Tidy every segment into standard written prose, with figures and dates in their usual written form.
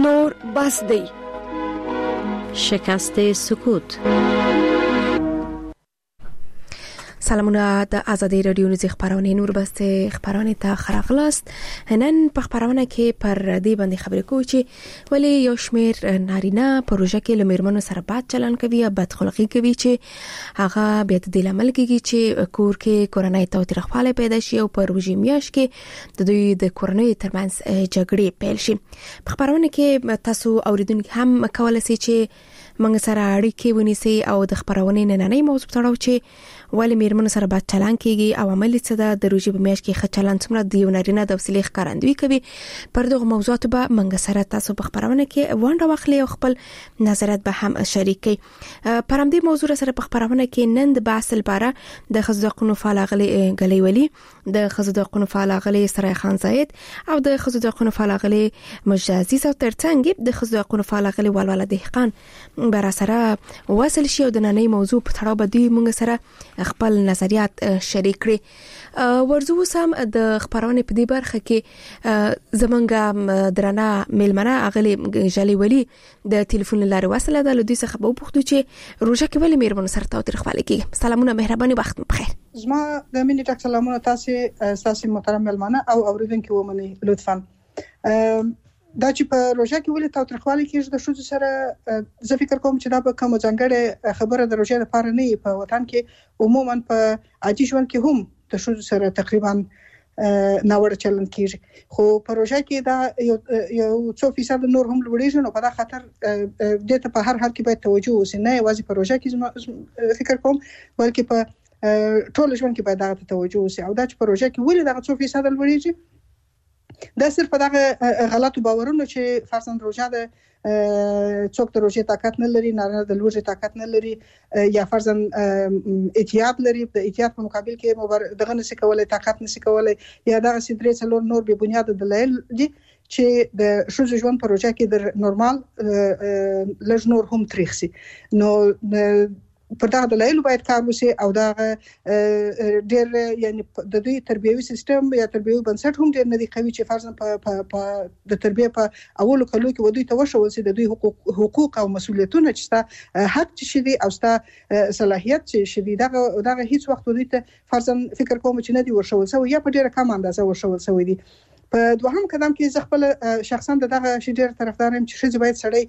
نور بس دی. شکست سکوت. سلامونه د ازادي رادیو نوز خبرونه نور بسته خبرونه ته خراغلاست. نن په خبرونه کې پر دې باندې خبرې کوو چې ولی یو شمیر نارینه پروژه کې لمرمنو سره بد چلن کوي یا بد خلقی کوي چې هغه بیا د عمل کوي چې کور کې کورنۍ تاوتریخوالی پیدا شي او په روزي میاش کې د دوی د کورنۍ ترمنځ جګړې پیل شي. په خبرونه کې تاسو اوریدونکو هم کولای شئ چې موږ سره اړیکې ونیسئ او د خبرونه نننۍ موضوع تړاو چې ولی میرمنو سره بد چلن کیږي او عملی څه د روزي په میاشت کې ښه چلن څومره د یو نارینه د وسیلې ښکارندوی کوي. پر دغه موضوعات به موږ سره تاسو په خبرونه کې وانډه واخلي او خپل نظریات به هم شریکي. پر همدې موضوع سره په خبرونه کې نن د بحث لپاره د خزو د قانون فعال غلي ولی د خزو د قانون فعال غلي سره خان زاید او د خزو د قانون فعال غلي مجازي او ترڅنګ د خزو د قانون فعال غلي ولول دهقان بر سره وصل شي او د نننۍ موضوع په تړاو به دوی موږ سره خپل نظریات شریک کړي. ورزو سم د خبرونه په دې برخه کې زمونږ درنه ملمنه اغلی جلی ولی د ټلیفون لاره وصله ده. لدی څخه به پوښتنه چې روزه کې ولی میرمنو سره تاوتریخوالی کیږي. سلامونه مهرباني وخت بخیر. زما د مینې ټاک سلامونه تاسو محترم ملمنه او اوریدونکو ومني لطفا. دا چې په روزه کې ولې تاوتریخوالی کیږي د شوزو سره زه فکر کوم چې دا به کوم ځانګړې خبره د روزه لپاره نه په وطن کې عموما په عادي ژوند کې هم د شوزو سره تقریبا ناوړه چلن کیږي. خو په روزه کې دا یو 2% نور هم لوړیږي نو په دا خاطر د ته په هر حال کې باید توجه وشي، نه یوازې په روزه کې فکر کوم بلکې په ټول ژوند کې باید دا توجه وشي. او دا چې په روزه کې ولې دا 2% لوړیږي دا صرف دغه غلطو باورونو چې فرضاً روزه د څوک د روزه طاقت نه لري، نه د لوږې طاقت نه لري، یا فرضاً احتیاط لري، د احتیاط په مقابل کې دغه نشي کولای، طاقت نشي کولای، یا دغه سیدري څلور نور به بنیاد دلایل دي چې د شوزو ژوند په روزه کې د نورمال لږ نور هم تریخ سي. نو پر دا دلایل باید کار وشي او دا ډېر یعنی د دوی تربیوي سیستم یا تربیوي بنسټ هم ډېر نه دی قوي چې فرضاً په د تربیه په اولو کلو کې ودوی ته وشول سي د دوی حقوق او مسؤلیتونه چې ستا حق چې دي او ستا صلاحیت چې دي دغه هیڅ وخت دوی ته فرضاً فکر کوم چې نه دی ورشول سوی یا په ډېره کم اندازه ورشول سوی دي. په دوهم قدم کې زه خپل شخصاً دغه شی ډېر طرفدار یم چې ښځې باید سړی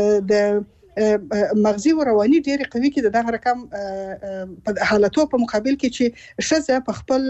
د مغزي او رواني ډېر قوي کې دغه رقم په حالتو په مقابل کې چې ښځه په خپل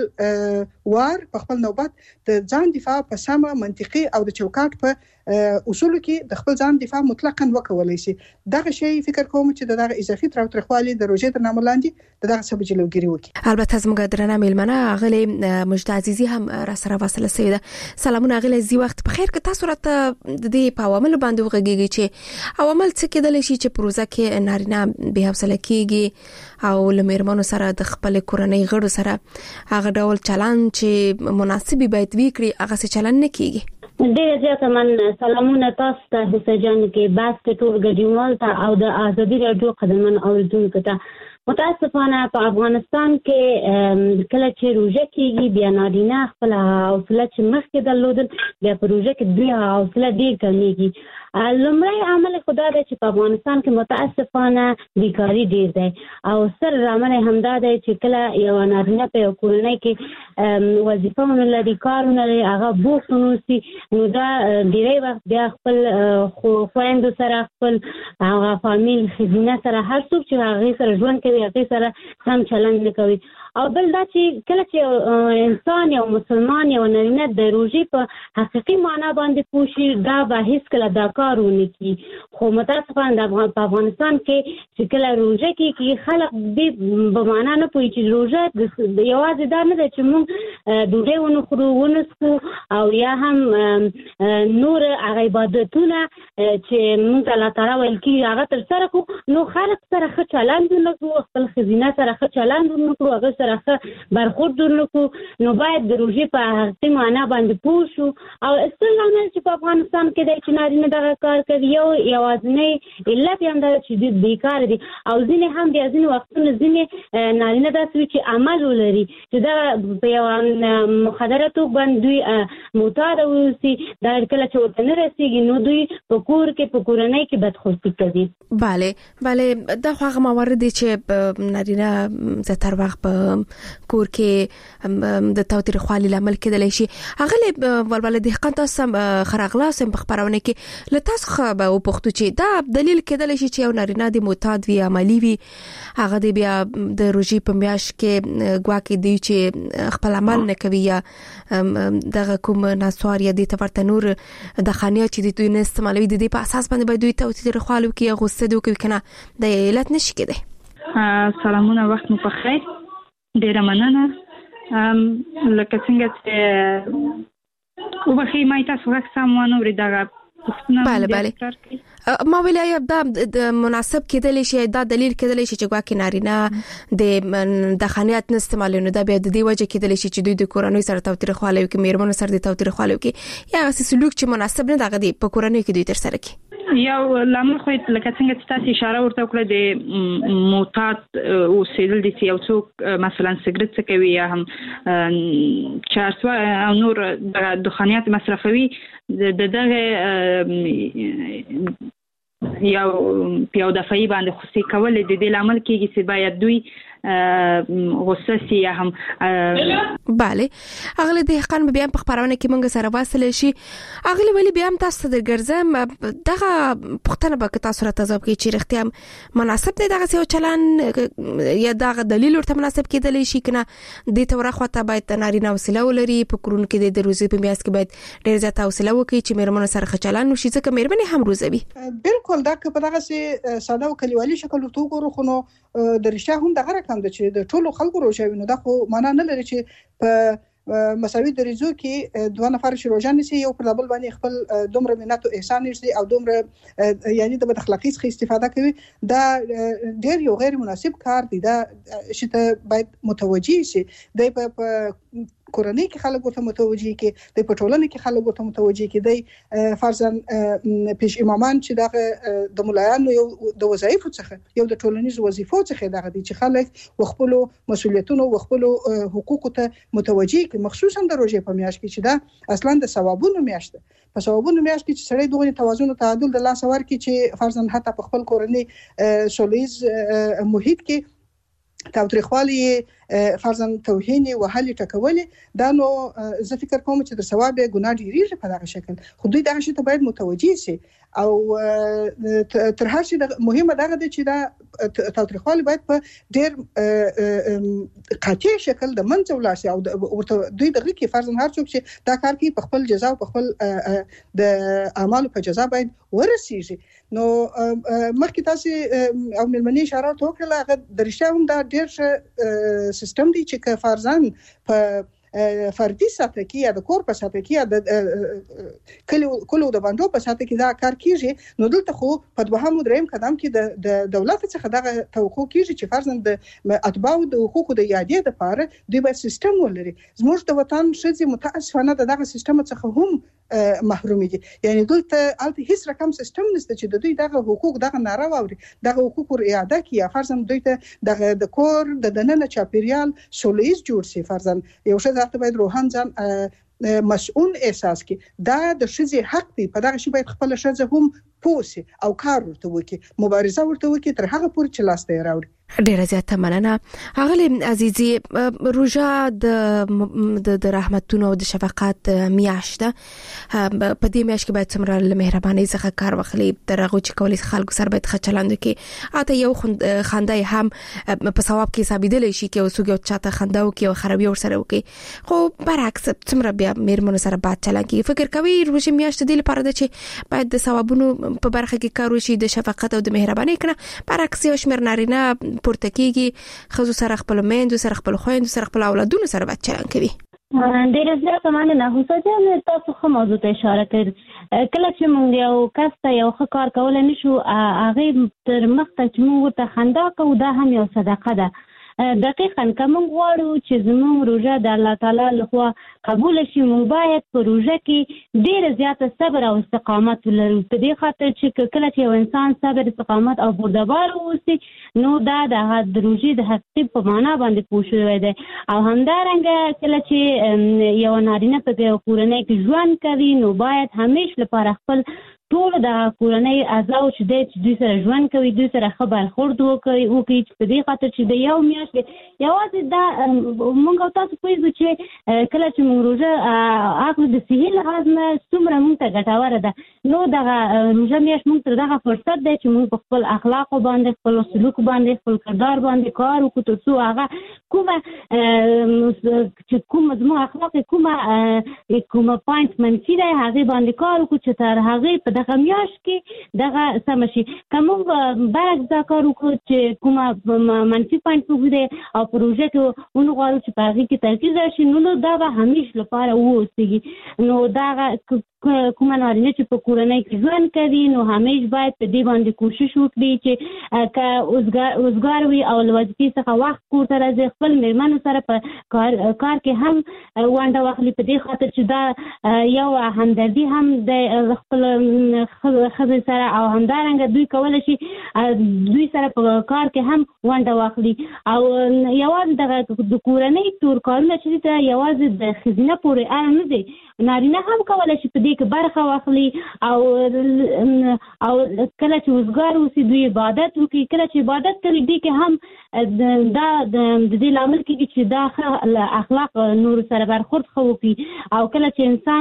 وار په خپل نوبت د ځان دفاع په سمه منطقي او د چوکاټ په اصولو کې د خپل ځان دفاع مطلقاً وکولای شي. دغه شی فکر کوم چې دغه اضافي تاوتریخوالی د روزې د نامه لاندې دغه سبب جلوګیری وکړي. البته زموږ درنه ملمنه اغلی مجد عزیزی هم را سره وصله سوی ده. سلامونه اغلی زی وخت بخیر که تاسو راته د دې په عوامل باندې وغږیږي چې عوامل څه کېدل شي چې پروژه کې نارینه به حوصله کیږي او لمرمنو سره د خپل کورنۍ غړو سره هغه ډول چلن چې مناسب باید وکړي هغه څه چلن نه کیږي. ډېر زیات من سلامونه تاسو ته حسین کې بس ټول ګډیوال ته او د ازادي رادیو قدمن اوریدونکو ته. متاسفانه په افغانستان کې کله چې روزه کېږي بیا نارینه خپل حوصله چې مخکې درلودل بیا په روزه کې دوی حوصله ډېر کمیږي. لومړی عامل خدا دی چې په افغانستان کې متاسفانه بیکاري ډېر دی او سر عامل همدا دی چې کله یو نارینه په یو کورنۍ کې وظیفهونه لري، کارونه لري، هغه بوخت نوسي، نو دا ډېری وخت بیا خپل خویندو سره خپل هغه فامیل ښځینه سره هر څوک چې هغې سره ژوند کوي هغې سره سم چلند نه کوي. او بل دا چې کله چې انسان یو مسلمان یو نارینه د روژې په حقیقي معنا باندې پوه شي دا به هیڅکله دا کار ونه کړي. خو متاسفانه په افغانستان کې چې کله روژه کېږي خلک دې په معنا نه پوهېږي چې روژه یوازې دا نه ده چې موږ ډوډۍ ونخورو ونڅښو او یا هم نور هغه عبادتونه چې موږ ته الله تعالی ویل کېږي هغه ترسره کړو. نو خلک سره ښه چلند ونه کړو، خپل ښځینه سره ښه چلند ونه کړو، هغه سره ښه برخورد ونه کړو. نو باید د روژې په حقیقي معنا باندې پوه شو. او اصل عامل چې په افغانستان کې دی چې نارینه دغه دغه کار کوي یوازینی علت هم دا چې دوی بیکار دي او ځینې هم بیا ځینې وختونه ځینې نارینه داسې وي چې عمل ولري چې دا په یو مخدره توګه باندې دوی معتاد اوسي دا کله چې ورته نه رسېږي نو دوی په کور کې په کورنۍ کې بدخوستي کوي. بله دا خو هغه موارد دي چې نارینه زیاتره وخت په کور کې د تاوتریخوالي لامل کېدلی شي. هغه ولوله دهقان تاسو خراغلاس په خبرونه کې لتاس خبره او پښتو چې دا دلیل کېدلی شي چې یو نارینه د معتاد وي عملی وي هغه دی بیا د روزي په میاش کې ګواکې دی چې خپل عمل نه کوي یا دغه کوم ناسوار یا د تورته نور د خانیا چې دوی نه استعمالوي د دې په اساس باندې باید دوی تاوتریخوالي کې غوسه دوی کنه د علت نشي کېدی. سلامونه وخت مو په خیر. ډیره مننه. لکه څنګه چې وبخې ما تاسو غږ سمونه ورېدغه بله ما ویل دا مناسب کېدلی شي دا دلیل کېدلی شي چې ګواکې نارینه د خانیات نه استعمالوي نو دا بیا د دې وجه کېدلی شي چې دوی د کورنۍ سره تاوتریخوالی کوي میرمنو سره د تاوتریخوالی کوي یا سلوک چې مناسب نه دغه دی په کورنۍ کې دوی تر سره کوي. یو لامل خو لکه څنګه چې تاسو اشاره ورته وکړه د معتاد اوسېدل دي چې یو څوک مثلا سګرټ څکوي یا هم چارسوا او نور دخانیات مصرفوي دغه یو دفعي باندې خوشي کول د دې لامل کېږي چې باید دوی غوسه سي یا هم bale اغله دهقان بیا په خبرونه کې مونږ سره واصل شي اغله ولی بیا تاسو د ګرځم دغه پښتنه به تاسو را تاسو کې چې رښتیا مناسب دی دغه یو چلن یا دغه دلیل ورته مناسب کېدلی شي کنه د تورخ وته باید نارینه وسیله ولري په کورون کې د روزي په میاس کې باید ډیر زیاته وسیله وکړي چې میرمنو سره خچلان وشي ځکه میرمنې هم روزوي. بالکل دا که په دغه سي ساده او کلیوالي شکل ورته وګورو خو نو د رښتیا هم دغه رقم د چې د ټولو خلکو روزوي نو دا خو معنا نه لري چې په مساوي درجو کې دوه نفر چې روزه نشي یو پر بل باندې خپل دومره مننت او احسان نشي او دومره یعنی د بد اخلاقی څخه استفاده کوي دا ډیر یو غیر مناسب کار دی دا چې باید متوجي شي د په کورنۍ کې خلک ورته متوجي کې د پټولنې کې خلک ورته متوجي کې د فرضاً پیش امامان چې د مولایانو یو د وظایفو څخه یو د ټولنیزو وظیفو څخه دغه دي چې خلک خپل مسؤلیتونو او خپل حقوقو ته متوجي کې مخصوصا د روزې په میاشت کې چې دا اصلا د ثوابونو میاشت ده په ثوابونو میاشت کې چې سړی دغه توازن او تعادل د لاس ور کې چې فرضاً حتی په خپل کورنۍ سولېز محیط کې تاوتریخوالی فرضاً توهین وهل ټکول دا نو زه فکر کوم چې د ثواب ګناه ډیریږي په دغه شکل خو دوی دغه شی ته باید متوجي شي او تر هر شي مهمه دغه د چې دا تاوتریخوالی باید په ډیر قاطع شکل د منځ ولاسي او دوی دغه کې فرضاً هر څوک چې دا کار کوي په خپل جزا او په خپل د اعمالو په جزا باید ورسیږي نو مخکې تاسو او ملمنې اشاره وکړه هغه درشته هم دا ډیر سیستم دی چې فرضاً په فردي سطح کې یا د کور په سطح کې یا د کلو د باندې په سطح کې دا کار کیږي نو دلته خو په دوهم دریم قدم کې د دولت څخه دغه توقع کیږي چې فرضاً د اتباع د حقوقو د یادې لپاره دوی باید سیستم ولري زموږ د وطن شذ متاسفانه دغه سیستم څخه هم محروم دي یعنی دلته الته هیڅ رقم سیستم نشته چې د دوی دغه حقوق دغه ناروا او دغه حقوق اعاده کیه فرضاً دوی ته دغه د کور د دننه چاپیریال سولېز جوړ شي فرضاً یو څه ځکه باید روحان ځان مسؤل احساس کی دا د شذې حق دی په دغه شی باید خپل شذ هم پوسي او کار ورته وکي مبارزه ورته وکي تر هغه پورې چې لاس ته راوړي. ډیره زیاته مننه اغلی عزیزي روزه د رحمتونو او د شفقت میاشت ده په دې میاشت کې باید څومره مهرباني څخه کار واخلي درغه چې کولی خلکو سره باید خچلاند کې اته یو خندای هم په ثواب کې ثابتېدل شي کې اوسو یو چاته خنداو کې او خرابي ور سره وکي خو برعکس څومره بیا میرمنو سره باد چلا کې فکر کوي روزه میاشت دی لپاره ده چې باید د ثوابونو په برخه کې کار وشي د شفقت او د مهرباني کنه برعکس یو شمیر نارینه پورته کېږي خزو سره خپل میندو سره خپل خويندو سره خپل اولادونو سره بچ چلن کوي. ډېر زیاته مننه حسین تاسو خو موضوع ته اشاره کړ کله چې موږ یو کس ته یو ښه کار کول نشو هغه تر مخ ته چې موږ ته خندا کوو دا هم یو صدقه ده دقیقاً کوم غواړو چې زموږ روزه د الله تعالی لخوا قبول شي، موږ باید په روزه کې ډېر زیات صبر او استقامت ولرو. په دې خاطر چې کله چې یو انسان صبر، استقامت او بردبار اوسي نو دا د روزې د حقیقت په معنا باندې پوه شوی دی. او همدارنګه کله چې یو نارینه په کورنۍ کې ژوند کوي نو باید همیشه لپاره خپل ټول د کورنۍ اعضاء چې دوی سره ژوند کوي دوی سره ښه برخورد وکړي چې په دې خاطر چې د یو میاشت یوازې دا موږ او تاسو پوهېږو چې کله چې موږ روژه اخلو د صحي لحاظ نه څومره موږ ته ګټوره ده، نو دغه روژه میاشت موږ ته دغه فرصت دی چې موږ په خپل اخلاقو باندې، خپل سلوک باندې، خپل کردار باندې کار وکړو تر څو هغه کومه زموږ اخلاق کومه پوینټ منفي دی هغې باندې کار وکړو چې تر هغې په دغه میاشت کې دغه سمه شي. که موږ برعکس دا کار وکړو چې کومه منفي پوینټ وګورو او په روژه کې ونغواړو چې په هغې کې ترکیز راشي نو دا به همیشه لپاره واوسېږي. نو دغه کومه نارینه چې په کورنۍ کې ژوند کوي نو همیشه باید په دې باندې کوشش وکړي چې که اوزګار وي او له وظیفې څخه وخت کور ته راځي خپل مېرمنو سره په کار کې هم ونډه واخلي، په دې خاطر چې دا یو همدردي هم د خپل ښځې سره او همدارنګه دوی کولی شي دوی سره په کار کې هم ونډه واخلي. او یوازې دغه د کورنۍ ټول کارونه چې دي یوازې د ښځینه پورې اړه نه دی، نارینه هم کولی شي په دې کې برخه واخلي او کله چې اوزګار اوسي دوی عبادت وکړي. کله چې عبادت کوي دې کې هم دا د دې لامل کېږي چې دا اخلاق نور سره برخورد ښه وکړي. او کله چې انسان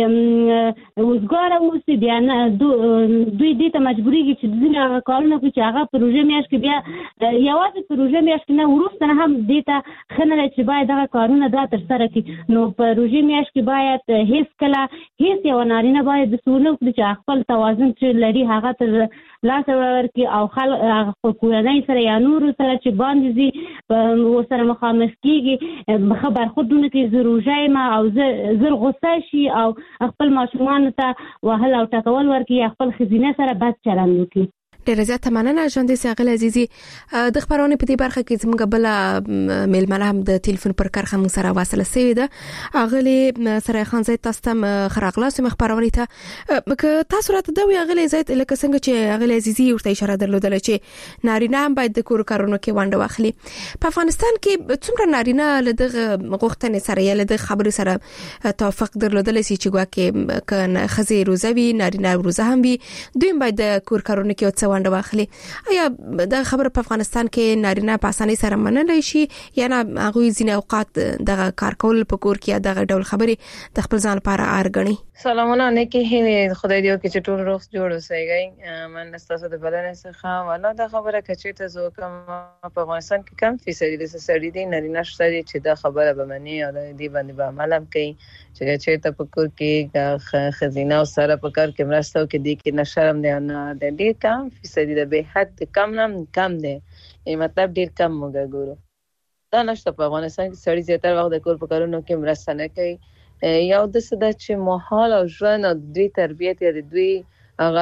اوزګار اوسي بیا دوی دې ته مجبورېږي چې ځینې هغه کارونه وکړي چې هغه په روژه میاشت کې بیا یوازې په روژه میاشت کې نه وروسته هم دې ته ښه نه دی چې باید دغه کارونه دا ترسره کړي. نو په روژې میاشت کې باید هیڅ کله هیڅ یو نارینه باید داسې ونه وکړي چې خپل توازن چې لري هغه تر لاسه ورکړي او خپل کورنۍ سره یا نورو سره چې باندې ځي ورسره مخامخ کېږي ښه برخورد ونه کړي، زه روژه یم او زر غصه شي او خپل ماشومانو ته وهل او ټکول ورکړي یا خپل ښځینه سره بد چلند وکړي. ډیره زیاته مننه ژوندې ساغل عزیزي. د خبرونه په دې برخه کې زموږ بل میلمنه هم د ټلیفون پر کرخه مون سره واصله سوي ده. اغلی سره خان زید تاسو ته خراغلاس مخبرونه ته که تاسو راته دا وی اغلی زید لکه څنګه چې اغلی عزیزي ورته اشاره درلودله چې نارینه هم باید د کور کارونو کې ونډه واخلي. په افغانستان کې څومره نارینه له دغه غوښتنې سره یا له دغه خبرې سره توافق درلودل چې ګواکې کنه خزي روزوي نارینه روزه هم وي دوی باید د کور کارونو کې ونډه واخلي. آیا دا خبره په افغانستان کې نارینه په اسانۍ سره منلی شي یا نه هغه ځینې اوقات دغه کار کول په کور کې دغه ډول خبرې د خپل ځان لپاره ارګڼي؟ سلامونه نیکی خدای دې وکړي چې ټول روغ جوړ اوسئ. من تاسو د بلنې څخه ولا دا خبره کچې ته زو کوم په افغانستان کې کم فیصدي د سړي دي نارینه شته چې دا خبره به مني او دې باندې به عمل هم کوي چې ته په کور کې خزینه او سره په کار کې مرسته وکړي دې کې نه شرم دی نه ډېر کم فیصدي د به حد کم دی مطلب ډېر کم موږ ګورو دا نشته په افغانستان کې سړي زیاتره وخت د کور په کارونو کې مرسته نه کوي. یو د صدا چې ماحول او ژوند او دوی تربیت یا دوی هغه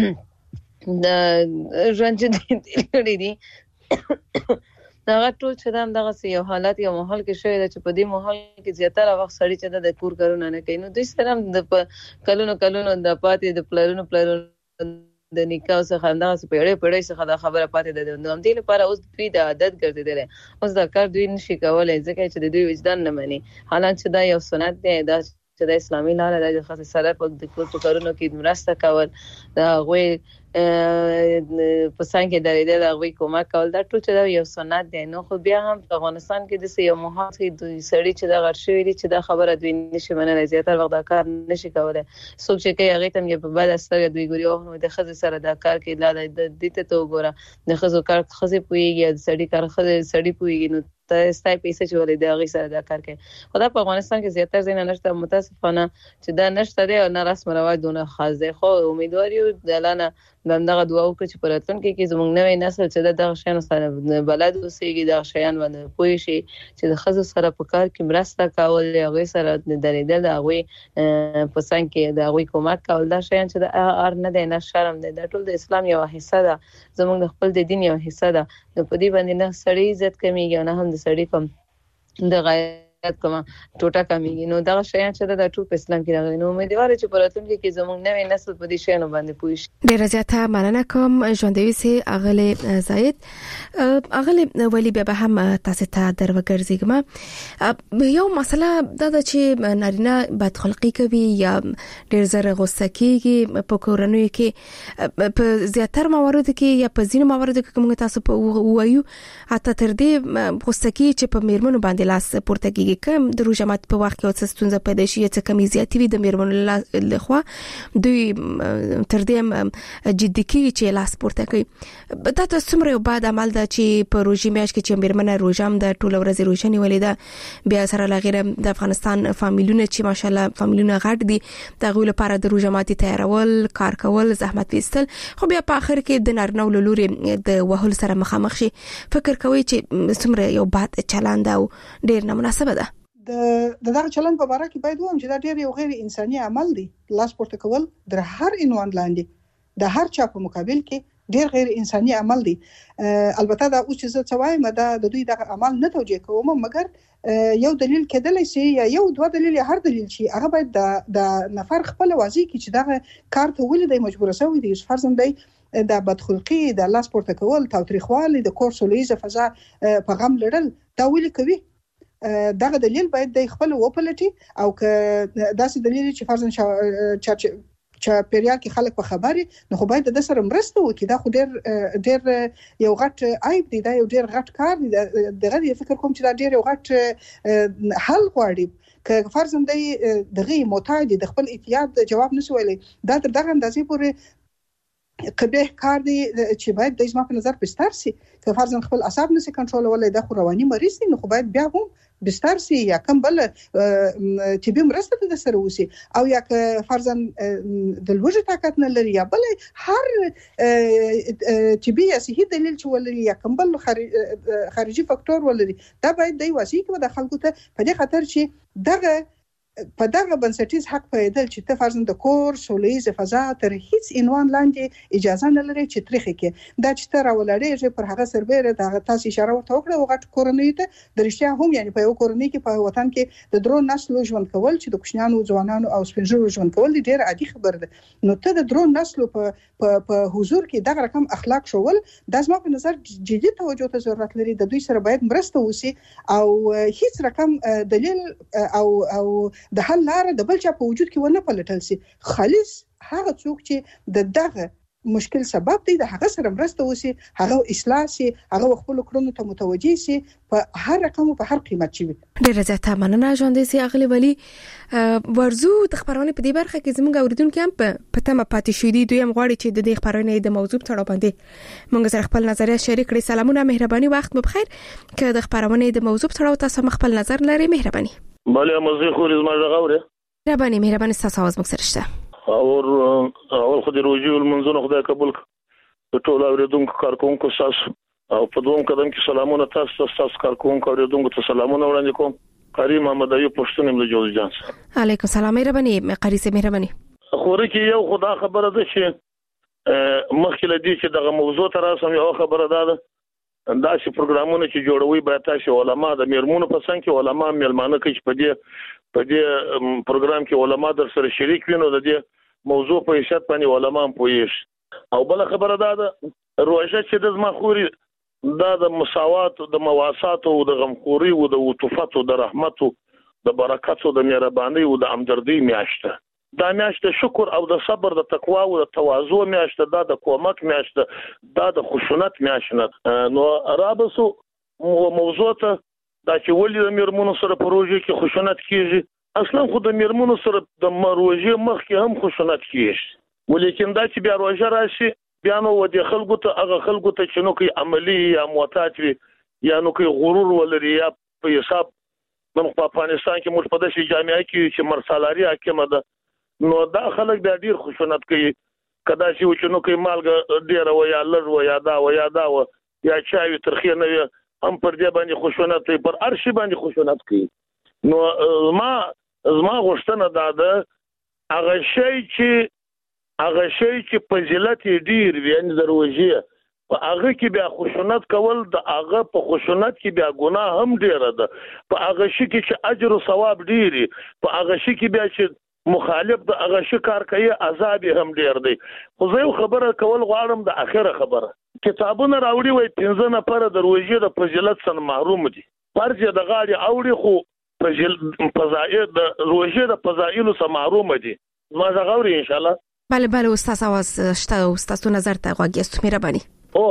د ژوند چې لري دي دا ټول چې دغه یو حالت یا ماحول کې شوی چې په دې ماحول کې زیاتره وخت سړي چې د کور کارونه نه کوي نو دوی سره د کلونو د پاتې د پلرونو د نکاح څخه همدغه پیړۍ څخه دا خبره پاتې ده. نو همدې لپاره اوس دوی د عادت ګرځېدلی اوس دا کار دوی نشي کولی ځکه چې د دوی وجدان نه مني. حالانکه دا یو سنت دی دا چې د اسلامي لاره د خاص سره په کور په کارونو کې مرسته کول دا هغوی په څنګه درېدل هغوی کومک کول دا ټول چې دا یو سنت دی. نو خو بیا هم په افغانستان کې داسې یو ماحول کې دوی سړي چې دا غټ شوي دي چې دا خبره دوی نشي منلی زیاتره وخت دا کار نشي کولی. څوک چې کوي هغې ته هم په بده سترګه دوی ګوري او د ښځې سره دا کار کوي لا دې ته وګوره د ښځو کار ښځې پوهېږي یا د سړي کار سړي پوهېږي نو ستای پیسې چې ولې د هغې سره دا کار کوي. خو دا په افغانستان کې زیاتره ځای نه نشته، متاسفانه چې دا نشته دی او نه رسم رواج دونه خاص دی. خو امیدوار یو د الله نه دغه دعا وکړو چې په راتلونکي کې زموږ نوی نسل چې دغه شیانو سره بلد اوسېږي، دغه شیان باندې پوه شي چې د ښځو سره په کار کې مرسته کول، هغوی سره درېدل، د هغوی په څنګ کې د هغوی کومک کول، دا شیان چې د ار نه دی نه شرم دی، دا ټول د اسلام یو حصه ده، زموږ د خپل د دین یو حصه ده. نو په دې باندې نه سړی عزت کمیږي او نه هم د سړی کوم د غیرت کومه ټوټه کمیږي. نو دا شیان چې د ټول په اسلام کې راغلي. نو امیدوار چې په راتلونکي کې زموږ نوی نسل په دې شیانو باندې پوه شي. ډیره زیاته مننه کوم ژوندوي سي اغله زاید. اغله ولی به هم تاسو ته دروګرځيګم. یو مسله دا چې نارینه بدخلقي کوي یا ډیر زره غوسه کیږي په کورنۍ کې، په زیاتره مواردو کې یا په ځینو مواردو کې کوم تاسو په وایو حتی تر دې غوسه کی چې په میرمنو باندې لاس پورته کیږي، کوم د روزه مات په وخت کې څه ستونزه پیدا شي چې کمی زیاتی وي د میرمنو لخوا دوی تر دې جدي کی چې لاس پورته کوي. دا تاسو څومره بعد عمل دا چې په روزي میاش کې چې میرمنه روزام د ټول ورځ روزنی ولیدا بیا سره لغیره د افغانستان فامیلونه چې ماشاءالله فامیلونه غټ دي د غوړ لپاره د روزه ماتي تیارول، کار کول، زحمت وستل، خو بیا په اخر کې د نارنو لوري د وهل سره مخامخ شي. فکر کوي چې څومره یو بد چلند او ډیر نامناسب ده. دغه چلند په اړه کې باید ووم چې دا ډیر یو غیر انساني عمل دی. لاس پورته کول د هر عنوان لاندې د هر چا په مقابل کې ډیر غیر انساني عمل دی. البته دا او چې زه څوایم دا د دوی دغه عمل نه توجیه کوم، مګر یو دلیل کېدلی شي یا یو دوه دلیل یا هر دلیل شي، هغه باید د نفر خپل واضح کی چې دغه کار ته ولې د مجبور شوی دی. فرضاً دی د بدخلقي، د لاس پورته کول، تاوتریخوالي، د کور سولېزه فضا په غم لرل، دا ولې کوي؟ دغه دلیل باید د خپل وپلټي او که داسې دلیل چې فرضاً چې پیریال کې خلک په خبري نو خو باید د سره مرسته وکړي. دا خو ډېر یو غټ عیب دی، دا یو ډېر غټ کار دی. دغه فکر کوم چې دا ډېر یو غټ حل غواړي. که فرضاً دی دغه معتاد د خپل احتیاط جواب نشي ویلي، دا تر دغه اندازې پورې قبیح کار دی چې باید د زما په نظر بستر سي. که فرضاً خپل اعصاب نشي کنټرولولای، دا خو رواني مریض دی، نو خو باید بیا هم بستر سي یا کوم بل طبي مرسته د سره وسی، او یا که فرضاً د لوږې طاقت نه لري یا بل هر طبي یا صحي دلیل چې ولري یا کوم بل خارجي فاکتور ولري، دا باید د واسي کې د خلکو ته په دې خاطر چې دغه په دغه بنسټیز حق پیدل چې ته فرضاً د کور سولېزه فضا تر هیڅ عنوان لاندې اجازه نه لري چې تاریخ کې دا چې تر ولړې پر هغه سربېره د تاسو اشاره ورته وکړه وغټ کورنۍ ته د رښتیا هم یعنی په یو کورنۍ کې په وطن کې د درو نسلو ژوند کول چې د کوچنیانو، ځوانانو او سپینږیرو ژوند کول ډېر عادي خبره ده. نو ته د درو نسلو په حضور کې دغه رقم اخلاق شول، دا زما په نظر جدي توجه ته ضرورت لري. د دوی سره باید مرسته وسی او هیڅ رقم دلیل او د حل لاره د بل چا په وجود کې ونه پلټل سي. خالص هغه څوک چې د دغه مشکل سبب دی د هغه سره مرسته وسی، هغه اصلاح سي، هغه خپل کړنو ته متوجي سي په هر رقم او په هر قیمت چي. ډیره زیاته مننه ژوندۍ سي اغلی ولی. ورزو د خبرونه په دې برخه کې زموږ اوریدونکو هم په تمه پاتې شوي دي. دوی هم غواړي چې د دې خبرونه د موضوع په اړه باندې موږ سره خپل نظریات شریک کړي. سلامونه، مهرباني، وخت مو بخیر. که د خبرونه د موضوع په اړه تاسو خپل نظر لري، مهرباني. بله موضوع خو زما غوړه مهرباني تاسو आवाज مکسر شته اول خو د روزي المنځونه خدای قبول کړي. ټول اوریدونکو کارکونکو تاسو او په دوم قدم کې سلامونه تاسو کارکونکو اوریدونکو ته سلامونه وړاندې کوم. قاری محمد ایوب پښتون له جوز جان. علیکم سلام، مهرباني قاری سي مهرباني. خو رکی یو خدا خبره ده چې مخکې لدی چې دغه موضوع تر اوسه یو خبره ده دا چې پروګرامونه چې جوړوي باید تاسو علما د میرمنو په څنګه کې علما ملمانه کې په دې پروګرام کې علما در سره شریک وي، نو د دې موضوع په حیثیت باندې علما هم پوهیږي. او بل خبره ده روژه چې د زمخوري دا د مساوات، د مواسات او د غمخوري او د عطوفت او د رحمت او د برکت او د مهرباني او د همدردي میاشته. دا میاشته شکر او د صبر، د تقوا او د تواضع میاشته، دا د کومک میاشته، دا د خشونت میاشته. نو رابسو موضوع ته دا چې ولې د میرمنو سره په روژه کې خشونت کیږي. اصلا خو د میرمنو سره د روژه مخکې هم خشونت کیږي، ولیکن دا چې بیا روژه راشي بیا نو د خلکو ته هغه خلکو ته چې نو کوي عملی یا معتاد وي یا نو کې غرور ولري یا په حساب من په افغانستان کې موږ په داسې جامعه کې چې مرسالاري حاکمه ده نو دا خلک بیا ډیر خشونت کوي کدا چې نو کې مالګه ډیر و یا لږ و یا دا و یا چای ترخی نه هم پر دې باندې خشونت کوي پر ارشي باندې خشونت کوي نو زما غوښتنه ده هغه شی چې فضیلت ډیر وي یعنی دروځي په هغه کې بیا خشونت کول د هغه په خشونت کې بیا ګناه هم ډیره ده په هغه شي کې چې اجر او ثواب ډیری په هغه شي کې بیا چې مخالف د هغه شي کار کوي عذاب هم ډیر دی خو زه خبره کول غواړم د اخره خبره کتابونه راوړي وای 15 نفر دروځي د فضیلت څخه محروم دي فرض د غاړي اوړي خو فضائل د روزه د فضائل څخه محروم دي ما زغوري ان شاء الله بله استاد आवाज شته استاد نظر ته غوږیست مهرباني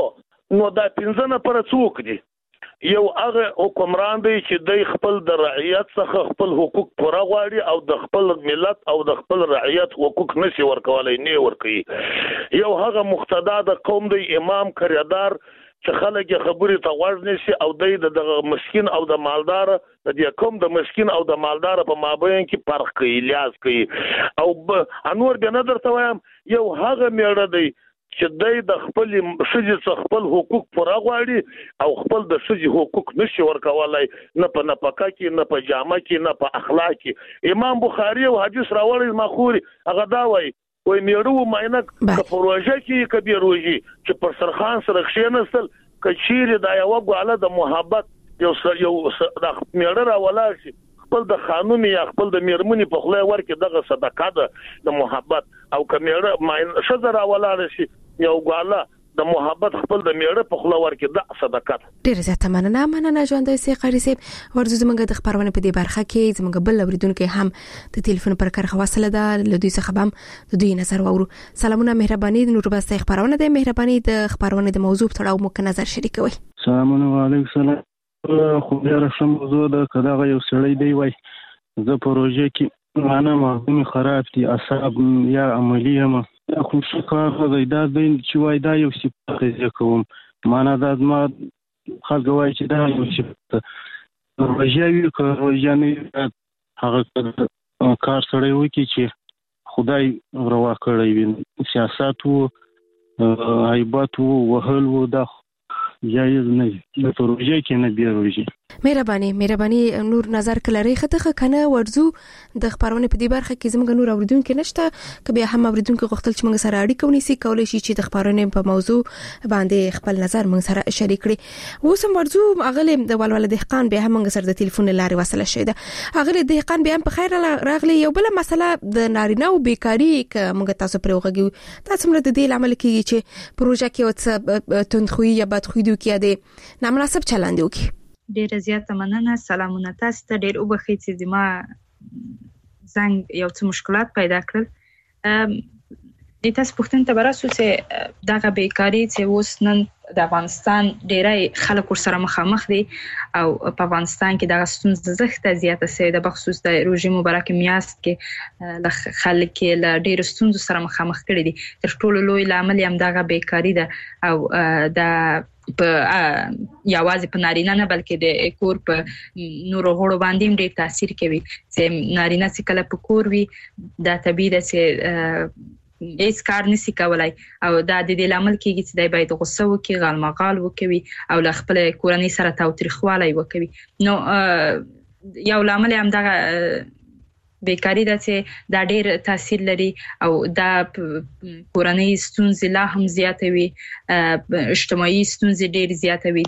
نو دا 15 نفر څوک دي یو هغه حکمران دی چې د خپل د رعیت څخه خپل حقوق پوره غواړي او د خپل ملت او د خپل رعیت حقوق نشي ورکولای نه ورکوي یو هغه مقتدا د قوم دی امام کریدار چې خلک خبرې ته غوږ نشي او د مسکین او د مالدار د کوم د مسکین او د مالدار په مابین کې فرق کوي لیاز کوي او انور به نظر ته وایم یو هغه میړه دی چې د خپل شجي څخه خپل حقوق پوره غواړي او خپل د شجي حقوق نشي ورکولای نه په نفقه کې نه په جامه کې نه په اخلاق کې امام بخاری او حدیث راوړی مخوري هغه دا وایي وای میړو ماینک په پروژه کې کبیر وږي چې پر سرخان سره خښینستل کچیر د یو غواله د محبت یو د میړه راولا شي خپل د قانون یا خپل د میرمنې په خله ورکه دغه صدقه ده د محبت او کمیړه شذ راولا شي یو غواله د محبت خپل د میړه په خله ورکه د صدقه ډیر زیاته مننه ژوندۍ سي قاری صاحب ورزو زمونږ د خبرونه په دې برخه کې زمونږ بل اوریدونکو هم د ټلیفون پر کار خواصله ده لدوی څخه هم د دوی نظر وورو سلامونه مهرباني د نور بس خبرونه د مهرباني د خبرونه د موضوع تړاو مو نظر شریکوي سلامونه علیکم سلام خو بیا رسم موضوع د کداغه یو سړی دی وای زه پروژه کې معنا مهم خراب دي اصحاب یا عملیه ما خو څه کار دی دا چې وای دا یو صفت دی کوم معنا دا ما خلک وای چې دا یو صفت روژاوی که روژانه هغه کار سره وکي چې خدای روا کړی وي سیاست وو عیبات وو وهل وو دا جایز نه د پروژه کې نه بیا روژي مهرباني نور نظر کلري خطه کنه ورزو د خبرونه په دې برخه کې زموږ نور اوریدونکو نشته که بیا هم اوریدونکو غوښتل چې موږ سره اړیکه ونیسي کولای شي چې د خبرونه په موضوع باندې خپل نظر موږ سره شریک کړي اوس هم ورزو اغله د ولول دهقان بیا هم موږ سره د ټلیفون لارې وصله شوی ده اغله دهقان بیا په خیر راغلی یو بل مسله د نارینه او بیکاری ک موږ تاسو پر وګیو تاسو موږ د دې عمل کې چې پروژه کې وڅ تندخوي یا بدخوي کې ده نامناسب چلند وکي ډیره زیاته مننه سلامونه تاسو ته ډیر وبخښئ چې ما زنګ یو څه مشکلات پیدا کړل د تاسو پوښتنه ته براسو چې دغه بیکاری چې اوس نن د افغانستان ډیری خلک سره مخامخ دي او په افغانستان کې دغه ستونزه زښته زیاته سوې ده بخصوص د روژې مبارک میاشت کې د خلک له ډیرو ستونزو سره مخامخ کړي دي تر ټولو لوی لامل هم دغه بیکاری ده او د په یوازې په نارینه نه بلکې د کور په نورو غړو باندې ډېر تاثیر کوي چې نارینه چې کله په کور وي دا طبیعي ده چې هیڅ کار نشي کولای او دا د دې لامل کېږي چې دی باید غوسه وکړي غالمغال وکوي او له خپل کورنۍ سره تاوتریخوالی وکوي نو یو لامل هم دغه بیکاری ده چې دا ډېر تاثیر لري او دا کورنۍ ستونزې لا هم زیاتوي اجتماعي ستونزې ډېر زیاتوي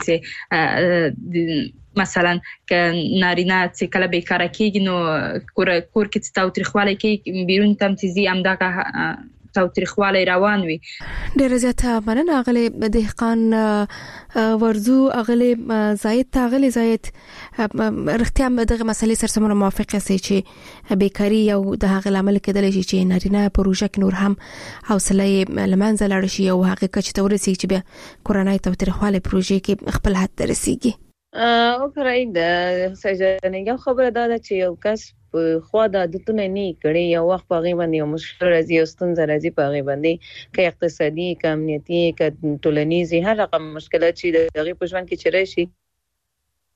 چې مثلا که نارینه چې کله بیکاره کېږي نو کور کې چې تاوتریخوالی کوي بیرون ته هم چې ځي همدغه تاوتریخوالی روان وي ډېره زیاته مننه اغلې دهقان ورزو اغلې زاید رښتیا دغه مسلې سره سمون موافقه سي چې بیکاری یو د هغه عمل کېدل شي چې نارینه پروژه کې نور هم حوصله لمنځه لاړ شي او هغه کچ ته ورسیږي چې بیا کورنۍ تاوتریخوالی پروژه کې خپل حد ته رسیږي او فرای د سجنګ خبره ده چې یو کس خو د عادتونه نه کړي یو وخت په غي باندې یو مشکل راځي او ستونزه راځي په غي باندې که اقتصادي که امنیتي که ټولنیزي هر رقم مشکلات چې د غي په ژوند کې چرای شي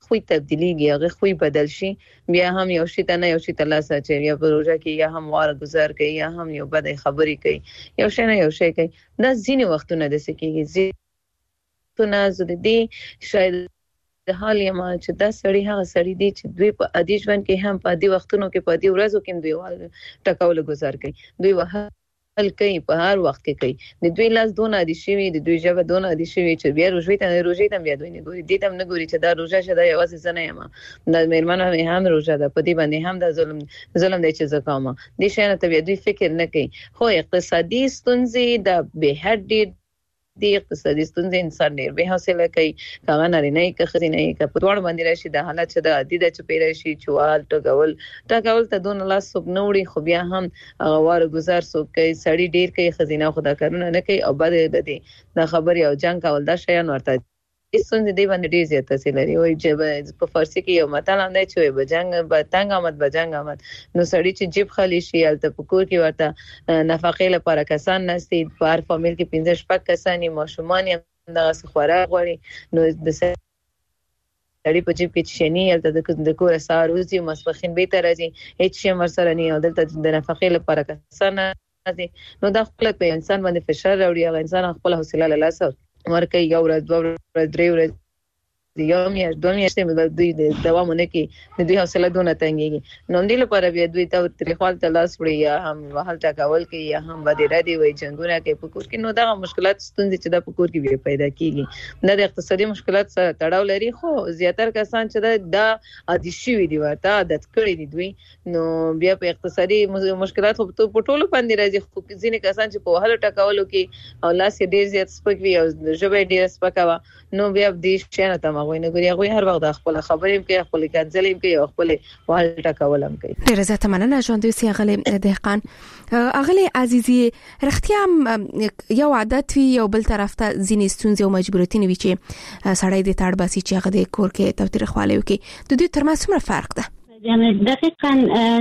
خوی تبدیلیږي هغه خوی بدل شي بیا هم یو شي ته نه یو شي ته لاس اچي یا پروژه کې یا هم واره گزار کوي یا هم یو بد خبري کوي یو شي نه یو شي کوي دا ځینې وختونه د سکیږي ځینې زده دي شاید د حال یما چې دا سړی هغه سړی دی چې دوی په عادي ژوند کې هم په دې وختونو کې په دې ورځو کې دوی ټکاول گزار کوي دوی وهل کوي په هر وخت کې کوي د دوی لاس دونه عادي شوی د دوی ژبه دونه عادي شوی چې بیا روژې ته بیا دوی نه ګوري دې تم نه ګوري چې دا روژه شته یوازې زنه یم د میرمنو هم روژه ده په دې باندې هم د ظلم دی چې زکامه دې شي نه ته بیا دوی فکر نه کوي خو اقتصادي ستونزې د به حد دی اقتصادي ستونزې انسان ډېر به حاصله کوي کاغه نارینه کې خزینه کې په توړ باندې راشي د حالت چې د عادي د چپیرا شي چوال ټکول ته دون لاس سب نوړي خو بیا هم واره گزار سو کوي سړی ډېر کوي خزینه خدا کارونه نه کوي او بد د خبري او جنگ کول دا شیان ورته ستونزې دی باندې ډېر زیات تاثیر لري وایي چې په فارسی کې یو متل هم دی چې بجنګ به تنگ آمد نو سړی چې جیب خالی شي الته پکور کې ورته نفقې لپاره کسان نستي په هر فامیل کې 15 شپږ کسانی ماشومان هم دغه خوراک غواړي نو د سړی په جیب کې شنی الته د کور ساروزي مسبخین به تر راځي هیڅ شی ورسره نه او دلته د نفقې لپاره کسان نو دا خپل په انسان باندې فشار راوړي هغه انسان خپل حوصله له لاسه ورکه یو ورځ دوه ورځ درې ورځې یو میاشت دوه میاشتې دوی د دوام نه کوي د دوی حوصله دونه تنګېږي نو دې لپاره بیا دوی ته تریخوال ته لاس وړي یا هم وهل ټکول کوي یا هم بد ردي وي جنګونه کوي په کور کې نو دا مشکلات ستونزې چې د په کور کې پیدا کیږي دا د اقتصادي مشکلات سره تړاو لري خو زیاتره کسان چې دا عادي شوي دي ورته عادت کړی دي دوی نو بیا په اقتصادي مشکلات په ټولو باندې راځي خو ځینې کسان چې په وهل ټکولو کې او لاس یې ډېر زیات سپک وي او ژبه ډېر سپکه نو بیا دې شي نه تمام ویني ګوري هغه هر وخت خپل خبرې کوي خپل کنځلې کوي او خپل وهل ټکولم کوي ډېر زیات مننه ژوند سي غلې دهقان اغلی عزیزي رختیا یو عادت وی یو بل طرف ته ځینې ستونزې او مجبوریتونه وی چې سړی د تاړ باسي چې هغه د کور کې توتیر خواله وکي د دوی ترمنځ څومره فرق ده یعنی دقیقاً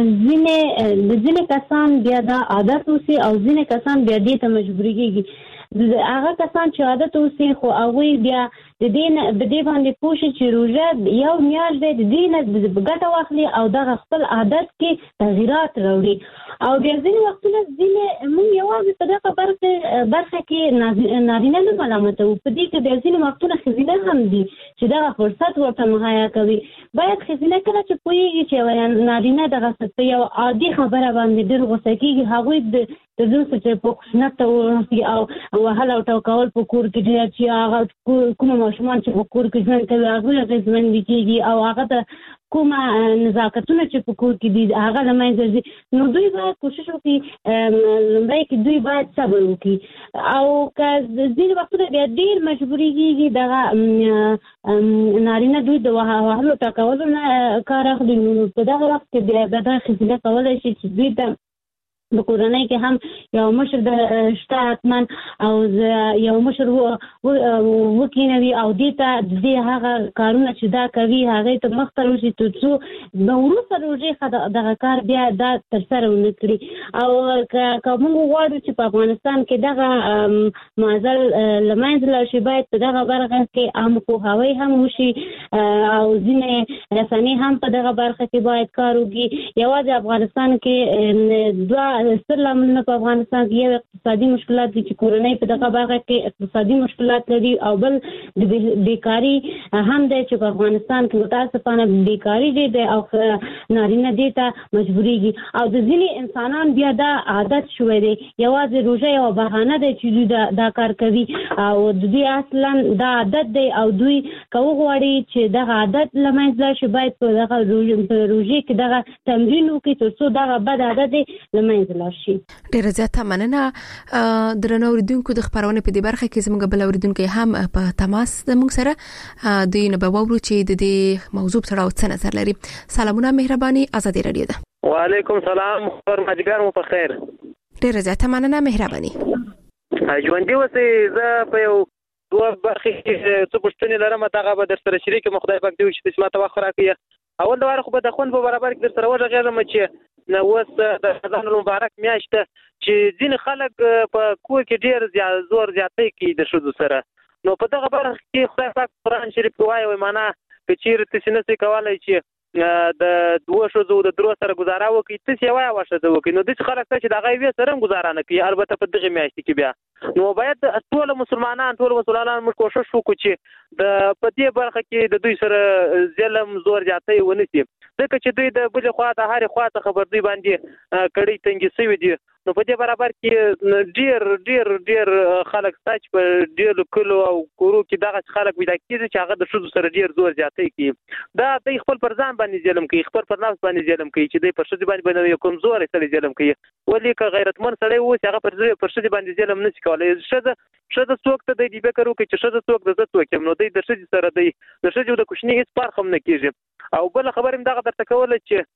ځینې کسان بیا دا عادت وسی او ځینې کسان بیا دې ته مجبوري کیږي هغه کسان چې عادت وسی خو هغه بیا د دې باندې کوشش چې روزه یو میاشت د دې نه ګټه واخلي او دا خپل عادت کې تغیرات راوړي او بیا ځینې وختونه ځینې موږ یوازې په دغه برخه کې نارینه نه ملامتو په دې کې بیا ځینې وختونه ښځینه هم دي چې دا فرصت ورته مهیا کوي باید ښځینه کله چې پوهیږي چې نارینه دغه په یو عادي خبره باندې ډېر غوسه کېږي هغوی د دوی چې په خشونت او وهل او ټکول په کور کې ډېر چې هغه کومه ماشومان چې په کور کې ژوند کوي هغوی اغېزمن کېږي او هغه ته کومه نزاکتونه چې په کور کې دي هغه له منځه ځي نو دوی باید کوشش وکړي لومړی کې دوی باید صبر وکړي او که ځینې وختونه بیا ډېر مجبوري کېږي دغه نارینه دوی د وهلو ټکولو نه کار اخلي نو په دغه وخت کې بیا دغه ښځینه کولی شي چې دوی ته د کورنۍ کې هم یو مشر د شته حتمن او یو مشر وکینوي او دې ته د هغه کارونه چې دا کوي هغه ته مختلف شي ترڅو د وروسته روزي دغه کار بیا دا تر سره ونه کړي او کوم غواړي چې په افغانستان کې دغه معزل لمنځ لا شي باید دغه برخه کې عام پوهاوی هم وشي او ځینې رسنۍ هم په دغه برخه کې باید کار وکړي یوازې افغانستان کې دوه ستر لاملونه په افغانستان کې یو اقتصادي مشکلات دي چې کورنۍ په دغه برخه کې اقتصادي مشکلات لري او بل د بیکاری هم دی چې په افغانستان کې متاسفانه بیکاری دی او نارینه دي ته مجبوريږي او د ځینې انسانان بیا دا عادت شوی دی یوازې روزه یو بهانه دی چې دوی دا کار کوي او دوی اصلا دا عادت دی او دوی کوي غواړي چې دغه عادت لمنځه شي باید په دغه روزي کې دغه تمرین وکړي ترڅو دغه بد عادت لمنځه ډیره زیاته مننه درنو اوریدونکو د خبرونه په دې برخه کې زموږ بل اوریدونکو هم په تماس د موږ سره دوی نه به وورو چې د دې موضوع سره څه نظر لري سلامونه مهرباني ازادي رادیو ده وعلیکم سلام فرمایګار مو په خیر ډیره زیاته مننه مهرباني ژوندۍ اوسې زه په یو دوه برخې کې څه پوښتنې لرم هغه به در سره شریک خدای پاک دې چې اسمه توخره کوي اول د واره خو به د خوند په برابر کې در سره وژغېږم چې نو اوس د رمضان المبارک میاشت چې ځینې خلک په کور کې ډېر زور زیاتی کوي د ښځو سره نو په دغه برخه کې خدای پاک قرآن شریف کې وایي معنا کچیر تاسو نه کولای چې د دوه شوزو د درو سره گزاره وکړي تاسو یو واشه د وکړي نو د خلک چې د غوي سره گزاره نه کوي البته په دغه میاشت کې بیا نو باید ټول مسلمانان موږ کوشش وکړو چې د پدې برخه کې د دوی سره ظلم زور جاتي ونیسي ځکه چې دوی د بل خوا د هر خوا ته خبر دی باندې کړي تنګي سوي دي نو په دې برابر کې ډیر ډیر ډیر خلک ساج په ډیر کلو او کورو کې دغه خلک ودا کیږي چې هغه د شوزو سره ډیر زور جاتي کوي دا د خپل پرځان باندې ظلم کوي خپل پر نفس باندې ظلم کوي چې د پرشد باندې یو کمزور سره ظلم کوي ولې که غیرتمن سره و چې هغه پرشد باندې ظلم نشي کولای شته څوک ته د دې به کړو چې شته څوک د څوک نو د شته سره د شته د کوشنی هیڅ فرق هم نه کیږي او بل خبرم دغه درته کول چې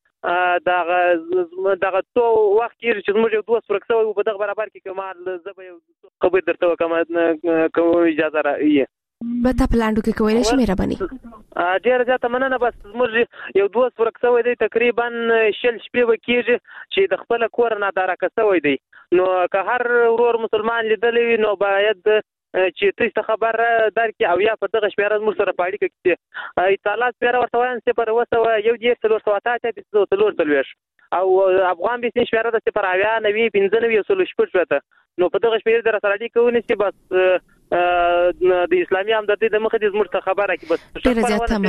دغه تو وخت کې چې موږ یو دوه سورکسو په دغه برابر کې کمال زبې خبر درته کوم اجازه راځي به تا پلاندو کې کولای شي مهرباني ډیر زیاته مننه بس موږ یو دوه سورکسو دی تقریبا شل شپې وکیږي چې د خپل کور نه دارکه سوی دی نو که هر ورور مسلمان لیدلی نو باید چې تاسو خبر درکې او یا په دغه شمیره موږ سره پاړی کې اطلاعات پیره ورته وایم چې پر وسه یو دې څلور سواتات د څلور تلويش او افغان به شمیره د پر اویا 90 15 سلو شپږ شته نو په دغه شمیره در سره دي کوي چې بس د اسلامي همدردي د مخه د زموږ خبره کې بس ډیر زیاته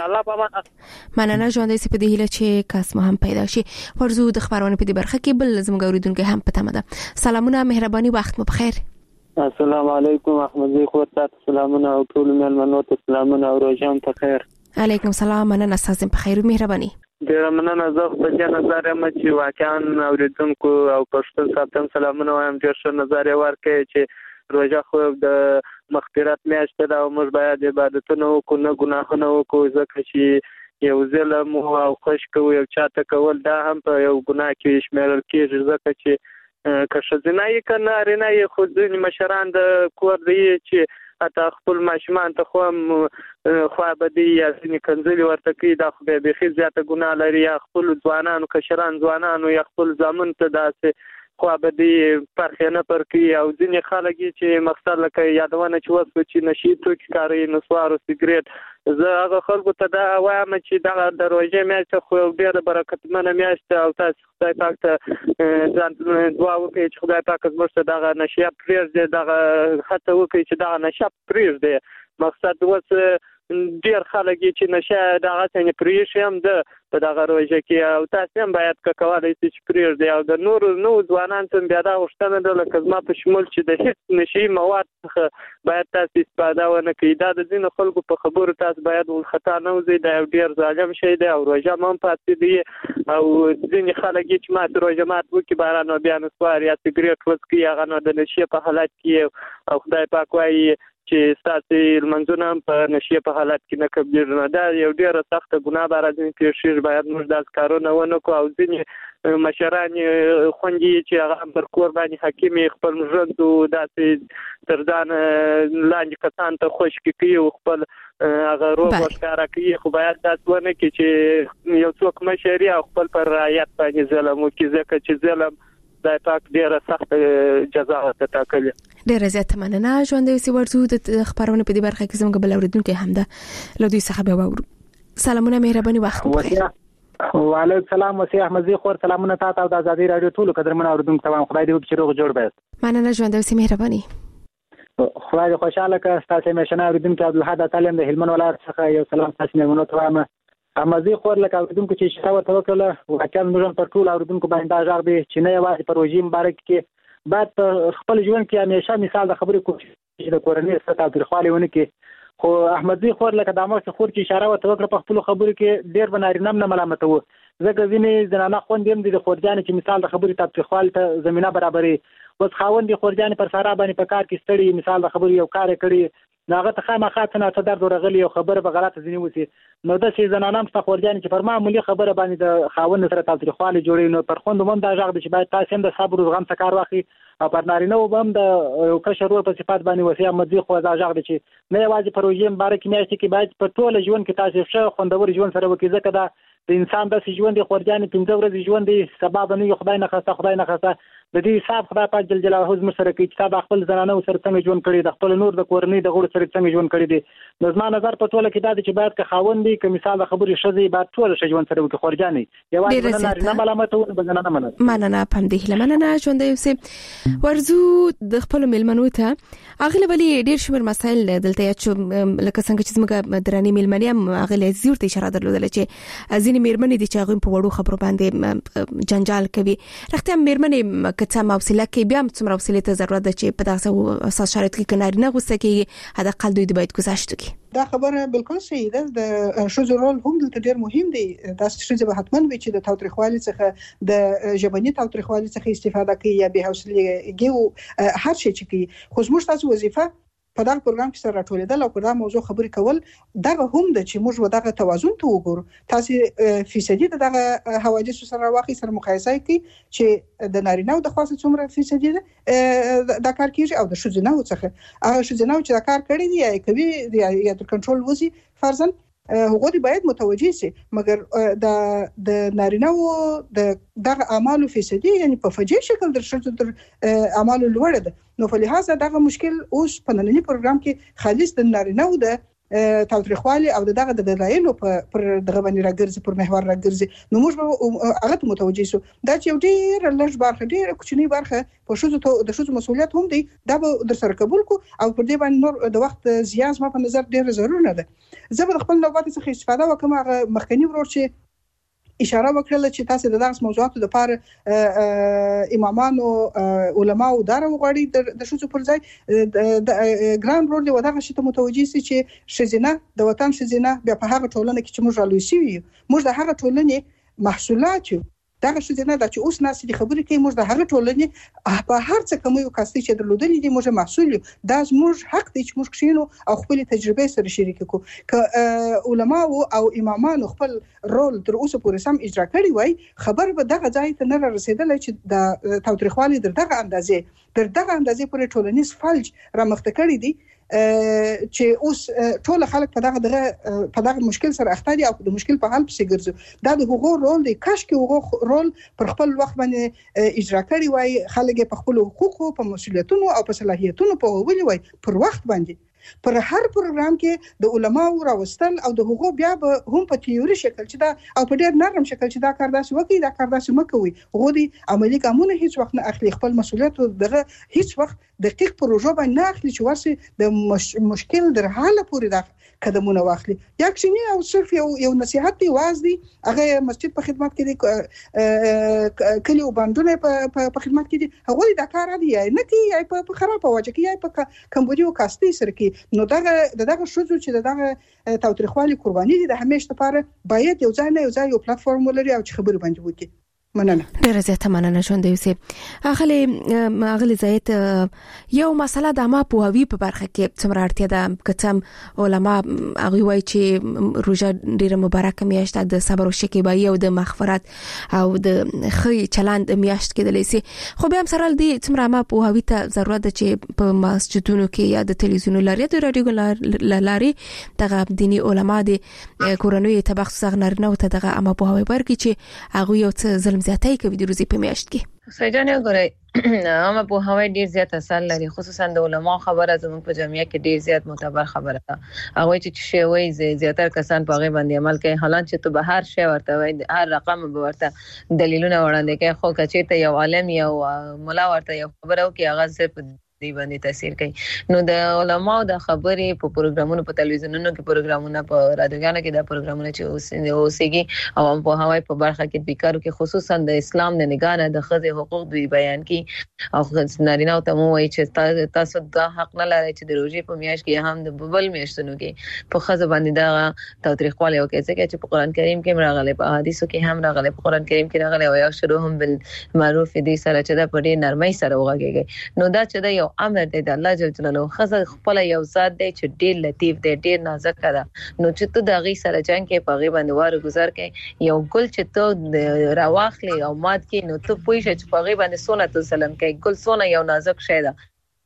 مننه ژوند دې په دې هیله چې کاس مو هم پیدا شي ورزو د خبرونه په دې برخه کې بل زموږ اوریدونکو هم پته مده سلامونه مهرباني وخت مو بخیر السلام علیکم احمد زی خو تاسو سلامونه او ټول مېلمنو ته سلامونه او روزام په خیر علیکم سلام مننه تاسو په خیر مهرباني ډیر مننه زه په دې نظر یم چې واقعا اوریدونکو او پښتون ساتم سلامونه وایم ډیر ښه نظر ورکړي چې روزه خو د مغفرت میاشت ده او موږ باید عبادتونه وکړو نه ګناهونه وکړو ځکه چې یو ظلم او خوش کوي یو چاته کول دا هم په یو ګناه کې شمیرل کېږي ځکه چې که شزنای کنه رنای خود مشران د کور دی چې اته خپل ماشومان ته خو بدی یا ځنی کنځلي ورته کوي دا خو به خې زیاته ګناه لري یا خپل ځوانانو کشران ځوانانو یا خپل ځامن ته داسې خو بدی پرخنه پر کوي او ځنی خلک چې مقصد لکه یادونه چې وسو چې نشي توک کاری نسوار او سیګریټ زه هغه خلکو ته دا وایم چې دا د روزه میاشت خو ډیر برکتمنه میاشت او تاسو خدای پاک ته ځان دعا وکړئ چې خدای پاک زموږ ته دا نشه پرېږدي دا حتی وکړي چې دا نشه پرېږدي مقصد وس ډیر خلک چې نشه دا څنګه پرېښي هم د په دغه روزه کې او تاسو هم باید کولای شئ چې پرېږدي او د نو ځوانان ته بیا دا غوښتنه ده لکه زما په شمول چې د هیڅ نشي مواد باید تاسو استفاده ونه کړئ دا د ځینو خلکو په خبرو تاسو باید خطا نه وځي دا ډیر ظالم شی دی او روزه هم پاتې دی او ځینې خلک چې ماته روزه مات وکړي باران او بیا نسوار یا سیګریټ وڅکي هغه نو د نشي په حالت کې او خدای پاک وایي چې ستاسو منځونه په نشي په حالت کې نه قبول نه دا یو ډیر سخت ګناه راځي چې شیر باید موږ د کارونه ونه کو او ځینې مشران خوندي چې هغه پر کور باندې حکیم خپل ژوند او داسې ترځان لاندې کسان ته خوش کوي او خپل هغه روغ ورکاره کوي خو باید تاسو ونه کې چې یو څوک مشري او خپل پر رعایت باندې ظلم وکړي ځکه چې ظلم دا پاک ډیره سخت جزا ورکړي ډیره زیاته مننه ژوند دې ورزو د خبرونه په دې برخه کې زموږ بل اوریدونکو هم ده لودي صاحب وورو سلامونه مهرباني وخت وعلیکم السلام وسی احمد زی خور سلامونه تاسو د ازادي رادیو ټول قدرمن اوریدونکو ته خدای دې وکړي روغ جوړ به مننه ژوند دې مهرباني خدای دې خوشاله کړه تاسو مشنه اوریدونکو عبدالحد تعلیم د هلمند ولایت څخه یو سلام تاسو مېلمنو ته وایم امازي خور لکه اوریدونکو چې شته توکل واقعا موږ پر ټول اوریدونکو باندې دا ژغ دی چې نه یوازې پر روزي مبارک کې بعد خپل ژوند کې همیشه مثال د خبرې کوشش چې د کورنۍ سره تاریخوالي ونه کې خو احمدزي خور لکه د امر خور چې اشاره وته وکړه په خپل خبرو کې ډیر بنارینه نه ملامت وو ځکه ځینې زنانه خوندې د خورجان چې مثال د خبرې تاریخوالي ته زمينه برابرې اوس خاوند خورجان پر سارا باندې په کار کې ستړي مثال د خبرې یو کار کړي ناغه ته خامخا څنګه ته درد ورغلی او خبره به غلطه ځنی وسی نو د سي زنانام څخه خورجان چې پر معمولی خبره باندې د خاوند سره تاریخوالي جوړي نو پر خوند مون دا ژغ د چې باید تاسو هم د صبر او زغم څخه کار واخلي او پر نارینه وبم د یو کشر ور په صفات باندې وسی احمدزي خو دا ژغ د چې نه یوازې پروژې مبارک میاشتې کې باید په ټول ژوند کې تاسو ښه خوندور ژوند سره وکړئ ځکه دا د انسان د ژوند خورجانې 15 ورځې ژوند سبا به نه خدای نه خاصه د دې حساب خدای پاک جل جلاله زموږ سره کوي چې تا خپل زنانه سره څنګه ژوند کړی د خپل نور د کورنۍ د غړو سره څنګه ژوند کړی دي نو زما نظر په ټوله کې دا دی چې باید که خاوند دی که مثال د خبرې ښځې باید ټول ژوند سره وکړي خورجانې یوازې نه ملامت ونه بزنه مننه پم دې لمنه ژوند یوسف ورزو د خپل ملمنو ته اغله ولی ډیر شمیر مسایل دلته یا چې لکه څنګه چې زموږ دراني ملمنې هم اغله زیور ته اشاره درلودل چې ځینې مېرمنې دي چې هغه په وړو خبرو باندې جنجال کوي رښتیا مېرمنې کته موصله کې بیا څومره وسیله ته ضرورت ده چې په دغه اساس شرایط کې کناري نه غوسه کې حد اقل دوی د باید گذاشت کی دا خبره بالکل صحیح ده د شوزو رول هم د ډیر مهم دی دا چې به حتمان وي چې د تاوتریخوالي څخه د ژبني تاوتریخوالي څخه استفاده کوي یا به حوصله هر شي چې کوي خو زموږ تاسو وظیفه په دا پروګرام کې سره راټولېدل او په دا موضوع خبرې کول دا هم د چې موږ ودغه توازن ته وګورو تاسو فیصدي دغه حوادث سره واقعي سره مقایسه کوي چې د نارینه او د خاصه څومره فیصدي دا کار کیږي او د شوزنه څخه هغه شوزنه چې دا کار کړی دی یا کوي یا د کنټرول وزي فرضاً هغه دی باید متوجي شي مګر د نارینه او دغه اعمالو فیصدي یعنی په فجیع شکل در شته تر اعمالو لوړ ده نو په لحاظ دغه مشکل اوس په نننی پروګرام کې خالص د نارینه او د تاوتریخوالي او دغه د دلایلو پر دغه باندې راګرځي پر محور راګرځي نو موږ هغه متوجي سو دا چې ډیر لږ برخه ډیر کوچنی برخه په شوزو د شوزو مسؤلیت هم دی دا به در سره قبول کو او پر دې باندې نور د وخت زیات ما په نظر ډیر ضروري نه ده زه به خپل نوبت څخه استفاده وکم هغه مخکنی ورور چې اشاره وکړه چې تاسو د دغه موضوعاتو لپاره امامانو علماو دارو غواړي د شوزو پر ځای د ګراند رول دی ودغه شته متوجي سي چې شزینه د وطن شزینه بیا په هغه ټولنه کې چې موږ رالوي سي موږ د هغه ټولنې محصولات یو دغه شزینه د چې اوس ناس دي خبرې کوي موږ د هغه ټولنې په هر څه کوم یو کاستي چې درلودلې دي موږ محصول یو دا موږ حق دی چې موږ کښینو او خپل تجربه سره شریک کو ک علما او امامان خپل رول تر اوسه پورې سم اجرا کړی وای خبر به دغه ځای ته نه رسیدل چې د تاوتریخوالي دغه اندازې پورې ټولنیز فلج رامخته کړی دی چې اوس ټول خلک په دغه مشکل سره اخته دي او د مشکل په حل پسې ګرځي دا د حقوق رول دی کاش کې حقوق رول پر خپل وخت باندې اجرا کړی وای خلک په خپل حقوقو په مسولیتونو او په صلاحیتونو په ویلي وای پر وخت باندې پر هر پروګرام کې د علماو راوستل او د حقوق بیا به هم په تیوري شکل چې دا او په ډېر نرم شکل چې دا کار داسې وکړي دا کار داسې مکوي غوډي عملی ګامونه هیڅ وخت نه اخلي خپل مسولیت دغه هیڅ وخت دقیق پروژه باندې نه اخلي چې ورسي د مشکل در حاله پورې دا قدمونه واخلي یاکشنی او صرف یو نصيحت دی واز دی هغه مسجد په خدمت کې دی کلی او باندونه په خدمت کې دي هغه دا کار دی نه کی په خراب واجه کی په کمبودیو کاستي سره کې نو دغه شوزو چې دغه تاوتریخوالي قرباني دي د همیشه لپاره باید یو ځای یو پلیټفارم ولري او چې خبرې باندې وکړي مننه ډیره زیاته مننه ژوند یوسف اغلی زایت یو مسله د ما په هوی په برخه کې څومره اړتیا ده کتم علما هغه وایي چې روزه ډیره مبارکه میاشت د صبر او شکیبایی او د مغفرت او د خې چلند میاشت کې د لیسي خو بیا هم سره دی څومره ما په هوی ته ضرورت ده چې په مسجدونو کې یا د تلویزیون لاري د رادیو لاري دغه دینی علما دي کورنوي تبخ صغنر نه ته دغه اما په هوی برګي چې هغه یو څه ظلم زیاتای کوي د روزي په میاشت کې سجانه ګورئ اما په هوای ډیر زیات اثر لري خصوصا د علماء خبره زموږ په جامعه کې ډیر زیات معتبر خبره ده هغه چې شی وای زیاتره کسان په هغه باندې عمل کوي حالانکه چې ته به هر شی ورته وای هر رقم به ورته دلیلونه وړاندې کوي خو کچې ته یو عالم یو مولا ورته یو خبره کوي هغه صرف دی باندې تاثیر کوي نو د علماء د خبرې په پروګرامونو په تلویزیونونو کې پروګرامونه په رادیوګانو کې د پروګرامونه چې اوسېږي او په هوای په برخه کې بیکارو کې خصوصا د اسلام د نگاه د ښځې حقوق دوی بیان کوي او نارینه ته مو وایي چې تاسو دا حق نه لرئ چې د روزي په میاشت کې هم د بل میاشتونو کې په ښځه باندې دا تاوتریخوالی وکړي چې په قران کریم کې راغلي په حدیثو کې هم راغلي په قران کریم کې راغلي او یشروهم بالمعروف دي سره چې دا په ډېر نرمۍ سره وغږیږي نو دا چې دا یو امر دی د الله جل جلاله خزه خپل یو ذات دی چې ډیر لطیف دی ډیر نازک ده نو چې ته د غي سره جنگ کې په غي باندې واره گزار کې یو ګل چې ته راواخلې او مات کې نو ته پوه شې چې په غي باندې سونه ته سلام کې ګل سونه یو نازک شی ده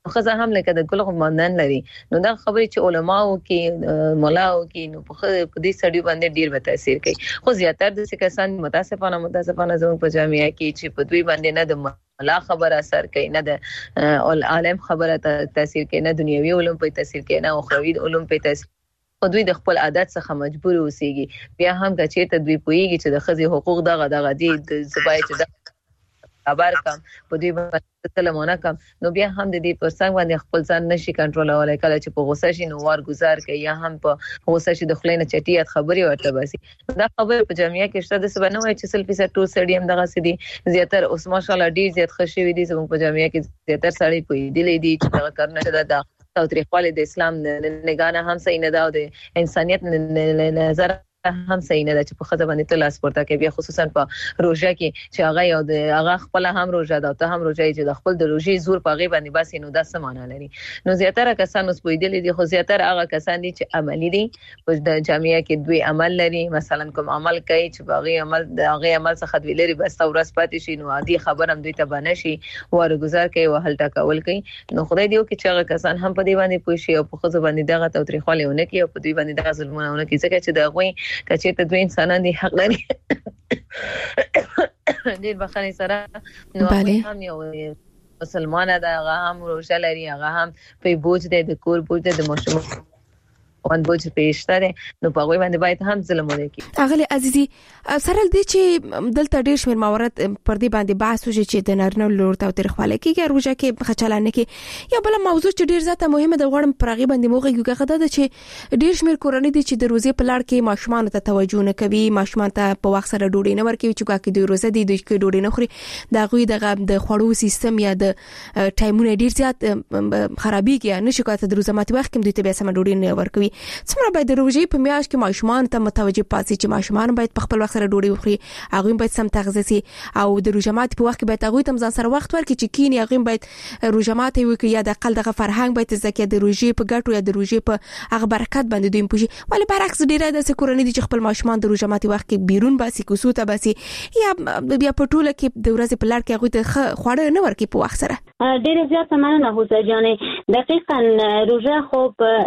خزه هم لکه د ګل غمندان لري نو دا خبرې چې علماو کې مولاو کې نو په دې سړي باندې ډیر به تاثیر کوي خو زیاتره د کسان متاسفانه زموږ په جامعه کې چې په دوی باندې نه د مولا خبره اثر کوي نه د عالم خبره تاثیر کوي نه دنیوي علوم په تاثیر کوي نه اخروی علوم په تاثیر په دوی د خپل عادت څخه مجبور اوسېږي بیا هم که چېرته دوی پوهیږي چې د ښځې حقوق دغه دي د زبای چې خبر کم په دوی باندې سلامونه کم نو بیا هم د دې پرڅنګ باندې خپل ځان نشي کنټرولولای کله چې په غوسه شي نو وار گزار کوي یا هم په غوسه شي د خلینو چټیات خبري ورته باسي دا خبر په جامعه کې شته د سبنه وای چې سلفي ټول سټډیم دغه سدي زیاتره اوس ماشاءالله ډیر زیات خوشي وي دي زموږ په جامعه کې زیاتره سړی په دې دي چې دا کارونه ده تاریخوالي د اسلام نگانه هم صحیح نه ده او د انسانيت نظر هم صحیح نه ده چې په خزه باندې تل اسپورته کې بیا خصوصا په روزه کې چې هغه یو د هغه خپل هم روزه ده ته هم روزه چې د خپل د روزي زور په غي باندې بس نو دا سمانه لري نو زیاتره کسان اوس پویدل دي خو زیاتره هغه کسان دي چې عملی دي په د جامعه کې دوی عمل لري مثلا کوم عمل کوي چې باغی عمل د هغه عمل څخه دوی لري بس ورځ پاتې شي نو عادي خبر هم دوی ته بنشي ورګزار کوي وهل ټاکول کوي نو خدای دیو کې چې هغه کسان هم په دی باندې پوښي او په خزه باندې دغه توتریخواله کوي او په دوی باندې دغه ظلمونه کوي ځکه چې دا غوي کچې ته دوی انسانان دي حق لري ډیر بخښنې سره نو هم یو مسلمانه ده هغه هم روزه لري هغه هم په بوج دی د کور بوج دی د ماشوم وان بوج پېشته ده نو په غوي باندې باید هم ظلم وکړي اغلی عزیزي سره دې چې دلته ډیر شمیر موارد پر دې باندې بحث وشي چې د نارینه لور ته ترخواله کیږي روزه کې خچلانه کې یا بل موضوع چې ډیر زیاته مهمه ده غواړم پر غي باندې موږ یو غدا ده چې ډیر شمیر کورنۍ دي چې د روزه په لړ کې ماشومان ته توجه نه کوي ماشومان ته په وخت سره ډوډۍ نه ورکوي چې کوکې د روزه دي د ډوډۍ نه خوري دا غوي د خوړو سیستم یا د ټایمونه ډیر زیات خرابېږي نشي کوته د روزه ماته وخت کې دوی ته به سم ډوډۍ نه ورکوي څومره باید د روزي په میاشت کې ماشومان ته متوجه پاتې چې ماشومان باید په خپل وخت سره ډوډۍ وخوري هغه باید سم تغذیه سي او د روزه ماته په وخت کې باید هغه تم ځان سره وخت ورکړي چې کینی هغه باید روزه ماته وکړي یا د خپل دغه فرهنګ باید زکه د روزي په ګټو یا د روزي په هغه برکت باندې دوی پوښي ولی برعکس ډیره د سکورنۍ دي چې خپل ماشومان د روزه ماته وخت کې بیرون باسي کوسوته باسي یا بیا په ټوله کې د ورځې په لړ کې هغه ته خوړه نه ورکړي په وخت سره ډیره زیات مننه هوسه جانې دقیقاً روزه خو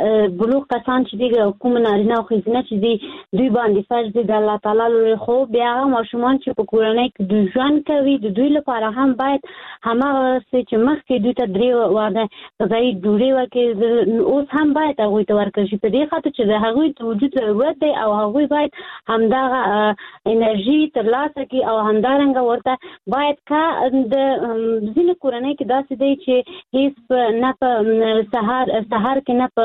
بلوغ کسان چې دی کوم نارینه او ښځینه چې دی دوی باندې فرض دی د الله تعالی لوري خو بیا هغه ماشومان چې په کورنۍ کې د ژوند کوي د دوی لپاره هم باید همغه چې مخکې دوی ته درې وعده غذایي ډوډۍ ورکړي اوس هم باید هغوی ته ورکړل شي په دې خاطر چې د هغوی د وجود ضرورت دی او هغوی باید همدغه انرژي ترلاسه کړي او همدارنګه ورته باید که د ځینې کورنۍ کې داسې دی چې هیڅ نه په سهار کې نه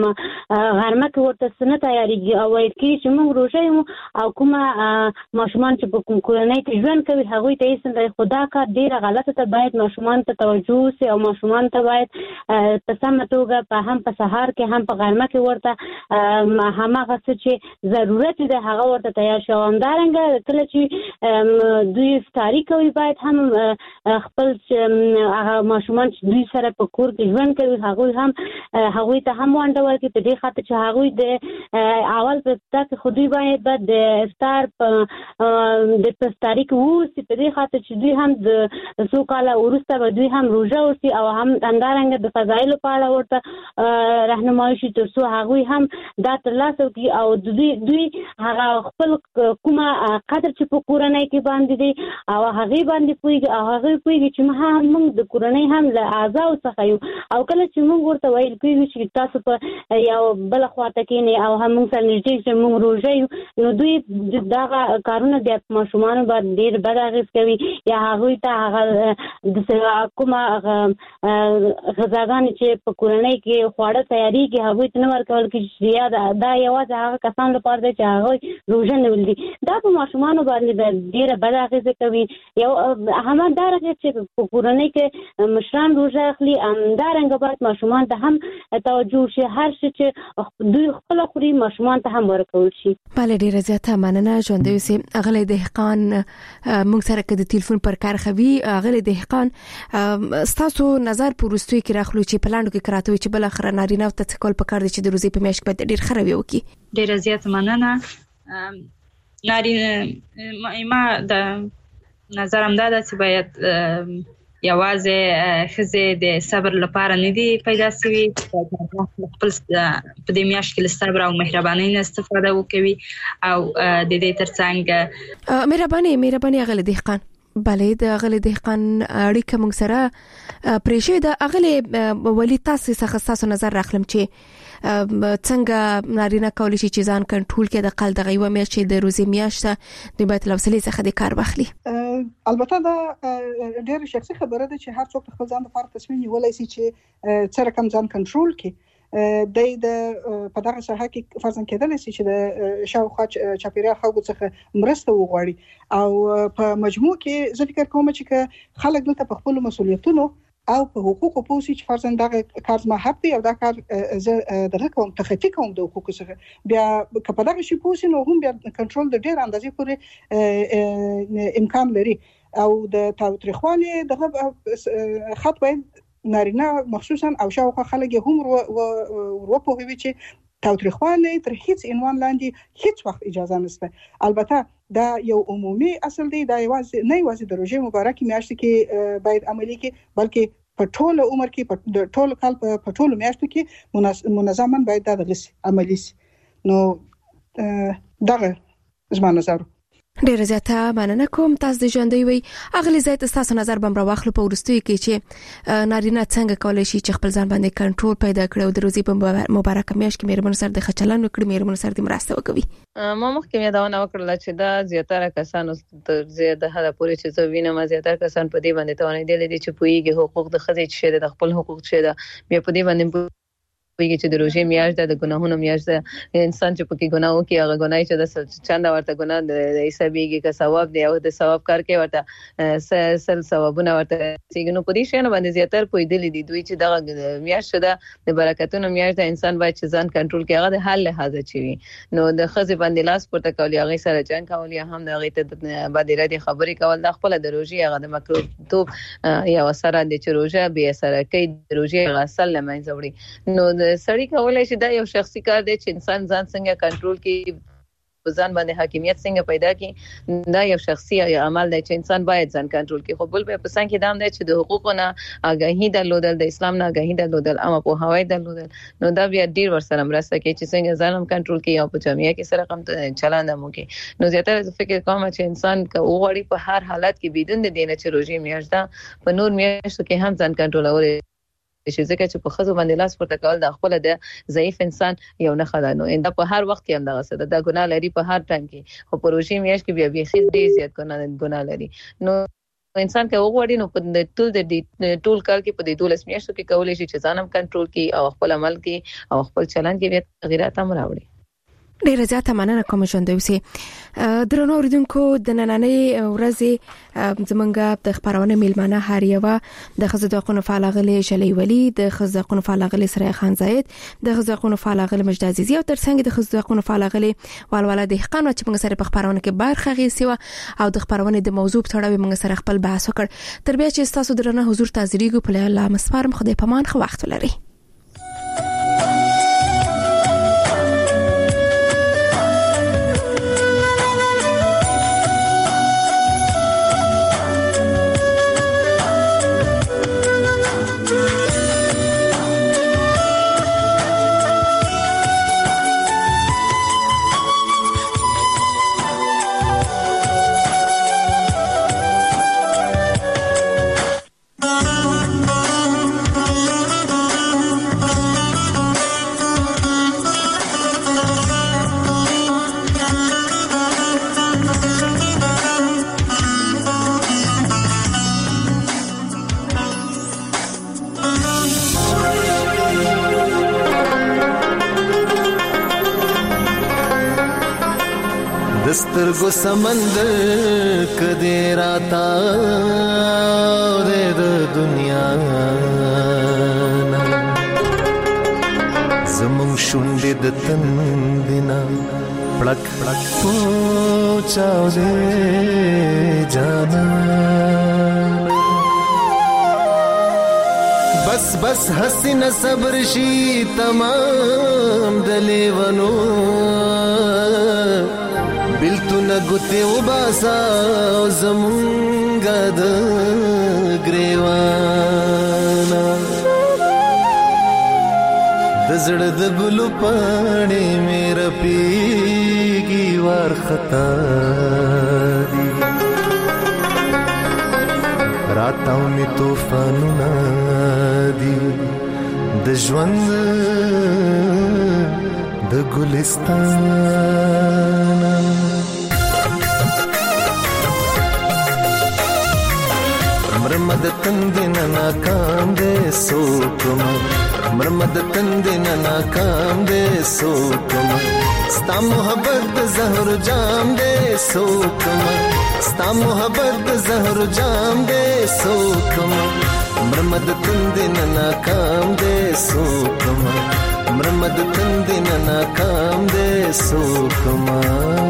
په غرمه کې ورته سنه تیاریږي او وایي چې موږ روزه یو او کومه ماشومان چې په کوم کورنۍ کې ژوند کوي هغوی ته یې څنګه خدا کار ډیره غلطه ده باید ماشومان ته توجه وشي او ماشومان ته باید په سمه توګه په هم په سهار کې هم په غرمه کې ورته هماغه څه چې ضرورت دی هغه ورته تیار شي او همدارنګه کله چې دوی افطاري کوي باید هم خپل هغه ماشومان چې دوی سره په کور کې ژوند کوي هغوی ته هم ونډه ورکړي په دې خاطر چې هغوی د اول په تاسو خو دوی باید د افطار د افطاری کې ووسی په دې خاطر چې دوی هم د څو کاله وروسته به دوی هم روزه وسی او هم همدارنګه د فضایل په اړه ورته راهنمایي شي تر څو هغوی هم دا ترلاسه کړي او دوی هغه خپل کومه قدر چې په کورنۍ کې باندې دي او هغه باندې پوهیږي او هغه پوهیږي چې موږ د کورنۍ هم له اعضاء څخه یو او کله چې موږ ورته ویل کېږي چې تاسو په یو بل خواته کې او هم موږ سره نږدې چې موږ روزه یو نو دوی دغه کارونه د ماشومان باندې ډېر بد اغېز کوي یا هغوی ته هغه د کومه غذاګانې چې په کورنۍ کې خواړه تیارېږي هغوی ته نه ورکول کېږي یا دا یوازې هغه کسان لپاره دی چې هغوی روزه نیولي دي دا په ماشومانو باندې ډېره بد اغېزه کوي یو همدارنګه چې په کورنۍ کې مشران روزه اخلي همدارنګه باید ماشومان ته هم توجه شي هر څه چې دوی خپل خوري ماشومان ته هم ورکول شي بله ډیره زیاته مننه ژوندۍ اوسئ اغلی دهقان موږ سره که د تلیفون پر کار خوي اغلی دهقان ستاسو نظر په وروستیو کې راخلو چې په لاندو کې کراته وي چې بالاخره نارینه ته څه کول پکار دي چې د روزې په میاشت کې باید ډېر ښه رویه وکړي ډیره زیاته مننه نارینه ما د نظرم دا ده چې باید یوازې خزه د صبر لپاره نه دی پیدا شوی خپل په دې میاشت کې صبر او مهرباني نه استفاده وکوي او د دې ترڅنګ مهرباني غل دهقان بلې د غل دهقان اړیکه موږ سره پرېشه د اغله ولی تاسو څخه نظر راخلم چې څنګه نارینه کولی شي چې ځان کنټرول کړي د قل د غیوه میاشت د روزي میاشت د بیت الوسلی څخه د کار واخلي. البته دا ډېر شخصي خبره ده چې هر څوک خپل ځان لپاره تصمیم نیولای شي چې څه رقم ځان کنټرول کړي. د په دغه ساحه کې فرضاً کېدل شي چې د شاوخوا چاپیریال خلکو څخه مرسته وغواړي او په مجموع کې زه فکر کوم چې خلک دلته په خپل مسؤلیتونو او په حقوقو پوسی چې فرضاً دغه کار ما حق دی او دا کار زه دغه کوم تخطی کوم د حقوقو څخه بیا کله دغه شی پوسی نو هم بیا کنټرول د ډیر اندازې پورې امکان لري او د تاوتریخوالي دغه خط باید نارینه مخصوصا او شاوخوا خلک هم ورپوهوي چې تاوتریخوالی تر هیڅ عنوان لاندې هیڅ وخت اجازه نشته. البته دا یو عمومي اصل دی، دا یوازې د روژې مبارکې میاشتې کې باید عملي کې بلکې په ټول عمر کې په ټول کال په ټول میاشتو کې منظما باید دا دغه عملي شي. نو دغه زما نظر. ډیر زیاته مننه کوم. تاسو د ژوندۍ وي اغلی زیات تاسو نظر بم را واخلو په ورستوي کې چې نارینه څنګه کولای شي چې خپل ځان باندې کنټرول پیدا کړي او د روزي په مبارکه میاشت کې مېرمن سره د خچلن وکړي، مېرمن سره د مرسته وکوي. ما مخکې یادونه وکړه چې دا زیاتره کسانو تر زیاته حد پورې چې زه وینم زیاتره کسان په دې باندې توانېدل دي چې پوېږي حقوق د ښځې چې د خپل حقوق چې دا بیا په دې باندې ویږي چې د روزي میاشت د ګناهونو میاشت انسان چې پکې ګناه وکي هغه ګناه چې د چنده ورته ګناه د حسابيږي که ثواب دی او د ثواب کار کوي ورته سل ثوابونه ورته سیګنو په دې شنه باندې زیاتره پویدل دي دوی چې دغه میاشت د برکتونو میاشت د انسان باید چې ځان کنټرول کوي هغه د حل لحاظ چوي. نو د خزې باندې لاس پورته کوي هغه سره جنگ کوي هم هغه ته باندې را دي خبرې کول د خپل د روزي هغه د مکروه توپ یا سره د چروجه به سره کوي د روزي غسل لمنځه وړي. نو سړی کولای شي دا یو شخصي کار دی چې انسان ځان څنګه کنټرول کړي، ځان باندې حاکمیت څنګه پیدا کړي، دا یو شخصي عمل دی چې انسان باید ځان کنټرول کړي. خو بل په پسند کې دام دی چې د حقوقو نه آگاهی درلودل، د اسلام نه آگاهی درلودل، اما په هوای درلودل، نو دا بیا ډیر ورسره مرسته کوي چې څنګه ځان کنټرول کړي او په جامعه کې سره کم چلند مو کوي. نو زیاتره فکر کوم چې انسان وغواړي په هر حالت کې بدون د دینه چې روزي میاشت ده په نور میاشتو کې هم ځان کنټرول چې ځکه چې په خزو باندې لاس پورته کول د خپل د ضعیف انسان یو نه خدای. نو انده په هر وخت کې هم دغه څه د ګناه لري په هر ټایم کې، خو په روزي میاشت کې بیا ډېر زیات ګناه لري. نو انسان که وغواړي نو په ټول کال کې په دې 12 میاشتو کې کولای شي چې ځانم کنټرول کړي او خپل عمل کې او خپل چلند کې بیا تغیرات هم راوړي. ډیره زیاته مننه کوم ژوندۍ اوسې. درنو اوریدونکو د نننۍ ورځې زمونږ د خبرونه میلمانه هر یو د خزو د قانون فعال غلي شلی ولی، د خزو د قانون فعال غلي سره خان زاید، د خزو د قانون فعال غلي مجد عزیزی او ترڅنګ د خزو د قانون فعال غلي والواله د حقانو چې موږ سره په خبرونه کې برخه غیسي او د خبرونه د موضوع په اړه موږ سره خپل بحث وکړ. تر بیا چې تاسو درنه حضور تازریګو په الله مسپارم. خدای پامان خو وخت ولري. दस्तरगो समंदर कदे राता दे दुनिया जमुं शुंडे दतन दिना पड़क पड़क पहुंचाओ दे जाना बस बस हसीन सब्र शी तमाम दलेवनो बिल्तु न गुते उबासा जमुंगा द ग्रेव لیوانا دزړه د ګلو پاڼې مې رپیږي وارخطا دي راتاو می طوفانونه دي د ژوند د ګلستان مرمد تندنا ناکام دے سوکما مرمد تندنا ناکام دے سوکما ستا محبت زهر جام دے سوکما ستا محبت زهر جام دے سوکما مرمد تندنا ناکام دے سوکما مرمد تندنا ناکام دے سوکما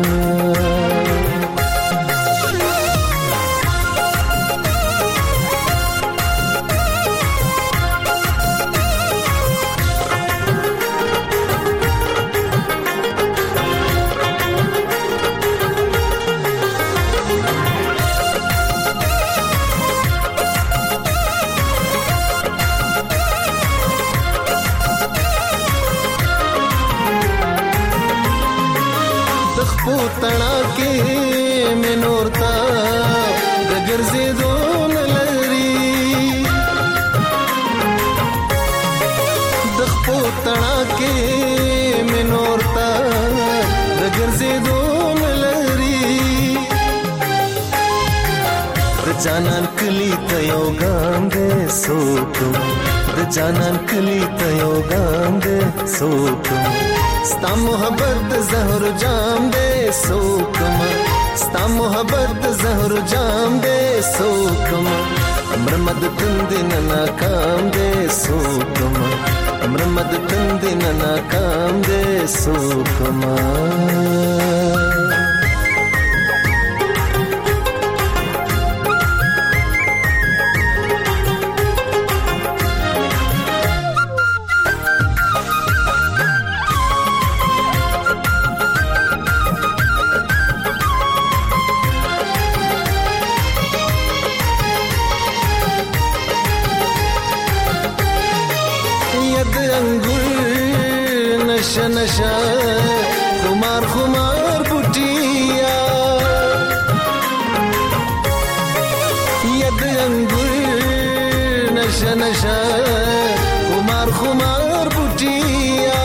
تنا کې منورتا د ګرځېدو لري د خپل تنا کې منورتا د ګرځېدو لري د جانان کلی ته یو ګام دې سوکم د جانان کلی ته یو ګام دې سوکم ستا محبت زهر جام دے سوکما ستا محبت زهر جام دے سوکما مرمد تندنا ناکام دے سوکما مرمد تندنا ناکام دے سوکما नशा खुमार खुमार बुटिया यद अंगुर नशा नशा खुमार खुमार बुटिया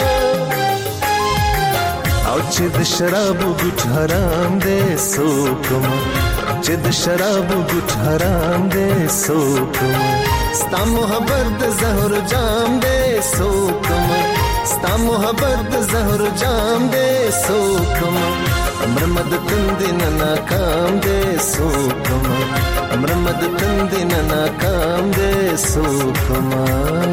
او چې د شراب ګټ حرام دې سوکما چې د شراب ګټ حرام دې سوکما ستا محبت زهر جام دې سوکما ستا محبت زهر جام دے سوکما مرمد تندنا ناکام دے سوکما مرمد تندنا ناکام دے سوکما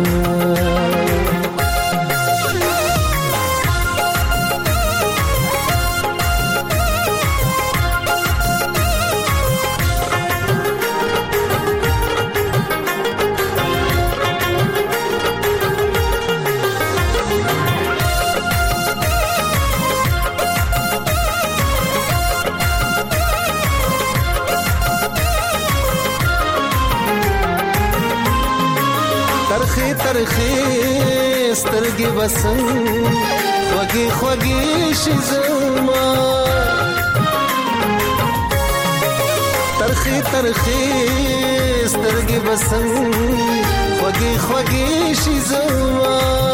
ترخی سترګې وسن خوږې خوږې شي زما ترخی سترګې وسن خوږې خوږې شي زما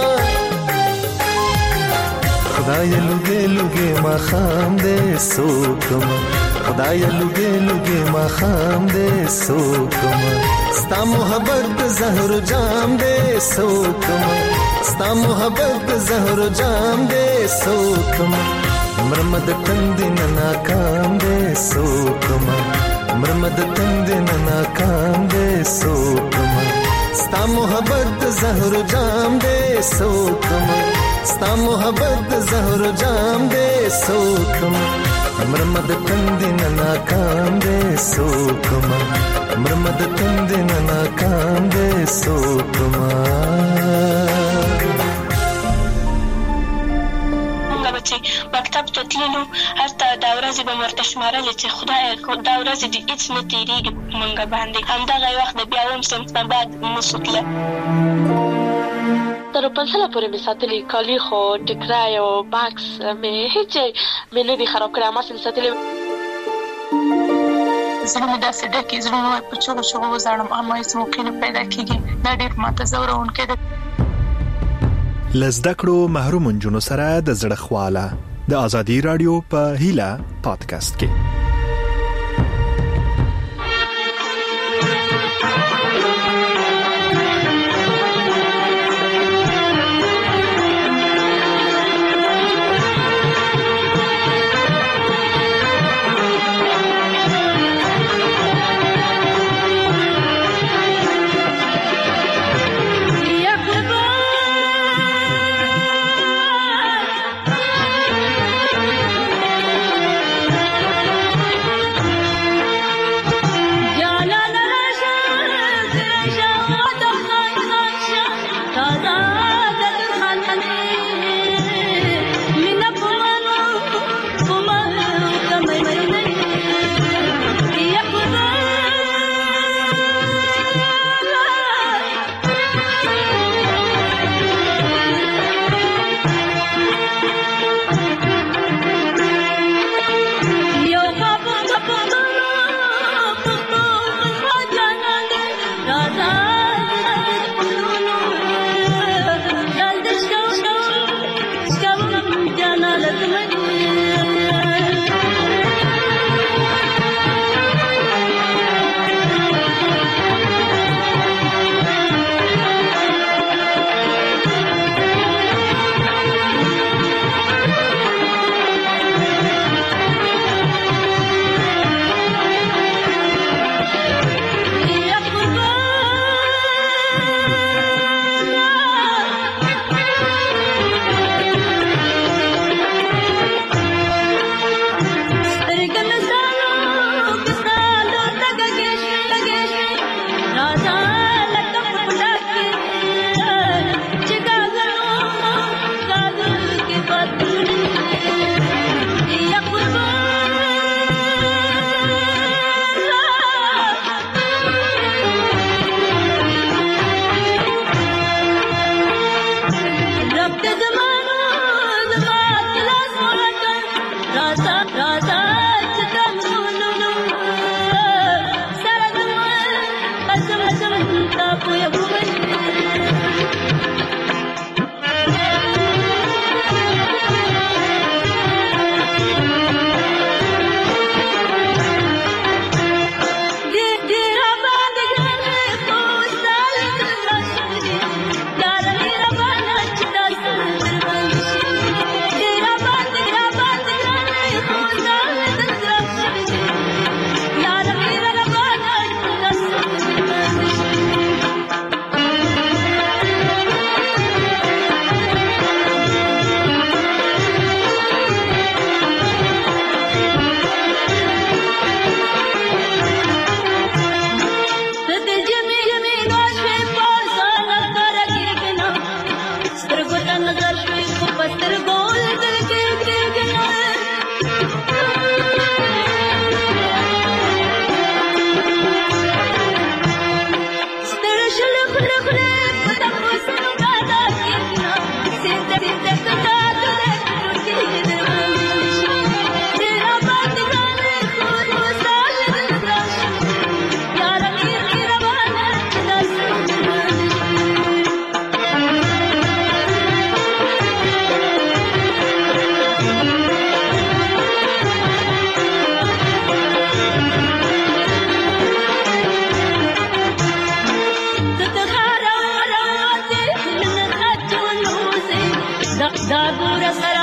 خدای لږه لږه ما خام دې سوکما خدای لږه لږه ما خام دې سوکما ستا محبت زهر جام دے سوکما ستا محبت زهر جام دے سوکما مرمد تندنا ناکام دے سوکما مرمد تندنا ناکام دے سوکما ستا محبت زهر جام دے سوکما ستا محبت زهر جام دے سوکما مرمد تندنا ناکام دے سوکما مرمد تندنا ناکام دے سوکما چې مکتب ته تللو هلته دا ورځې به مې ورته شمارلې چې خدای دا ورځې دې هېڅ نه تېرېږي په موږ باندې. همدغه وخت د بیا اووم صنف نه بعد نسو تله. تر پنځله پورې مې ساتلي کالي، خو ټکری او بکس مې هېڅ مې نه دي خراب کړی، هماسې مې ساتلي. زړه مې داسې ډکې، زړه مې په چغو چغو وزاړم، اما هېڅ موقع نه پیدا کېږي. دا ډېر ماته ځورونکی ده. له زده کړو محروم نجونو سره د زړه خواله د ازادي راډیو په هیله پادکاسټ کې. da gura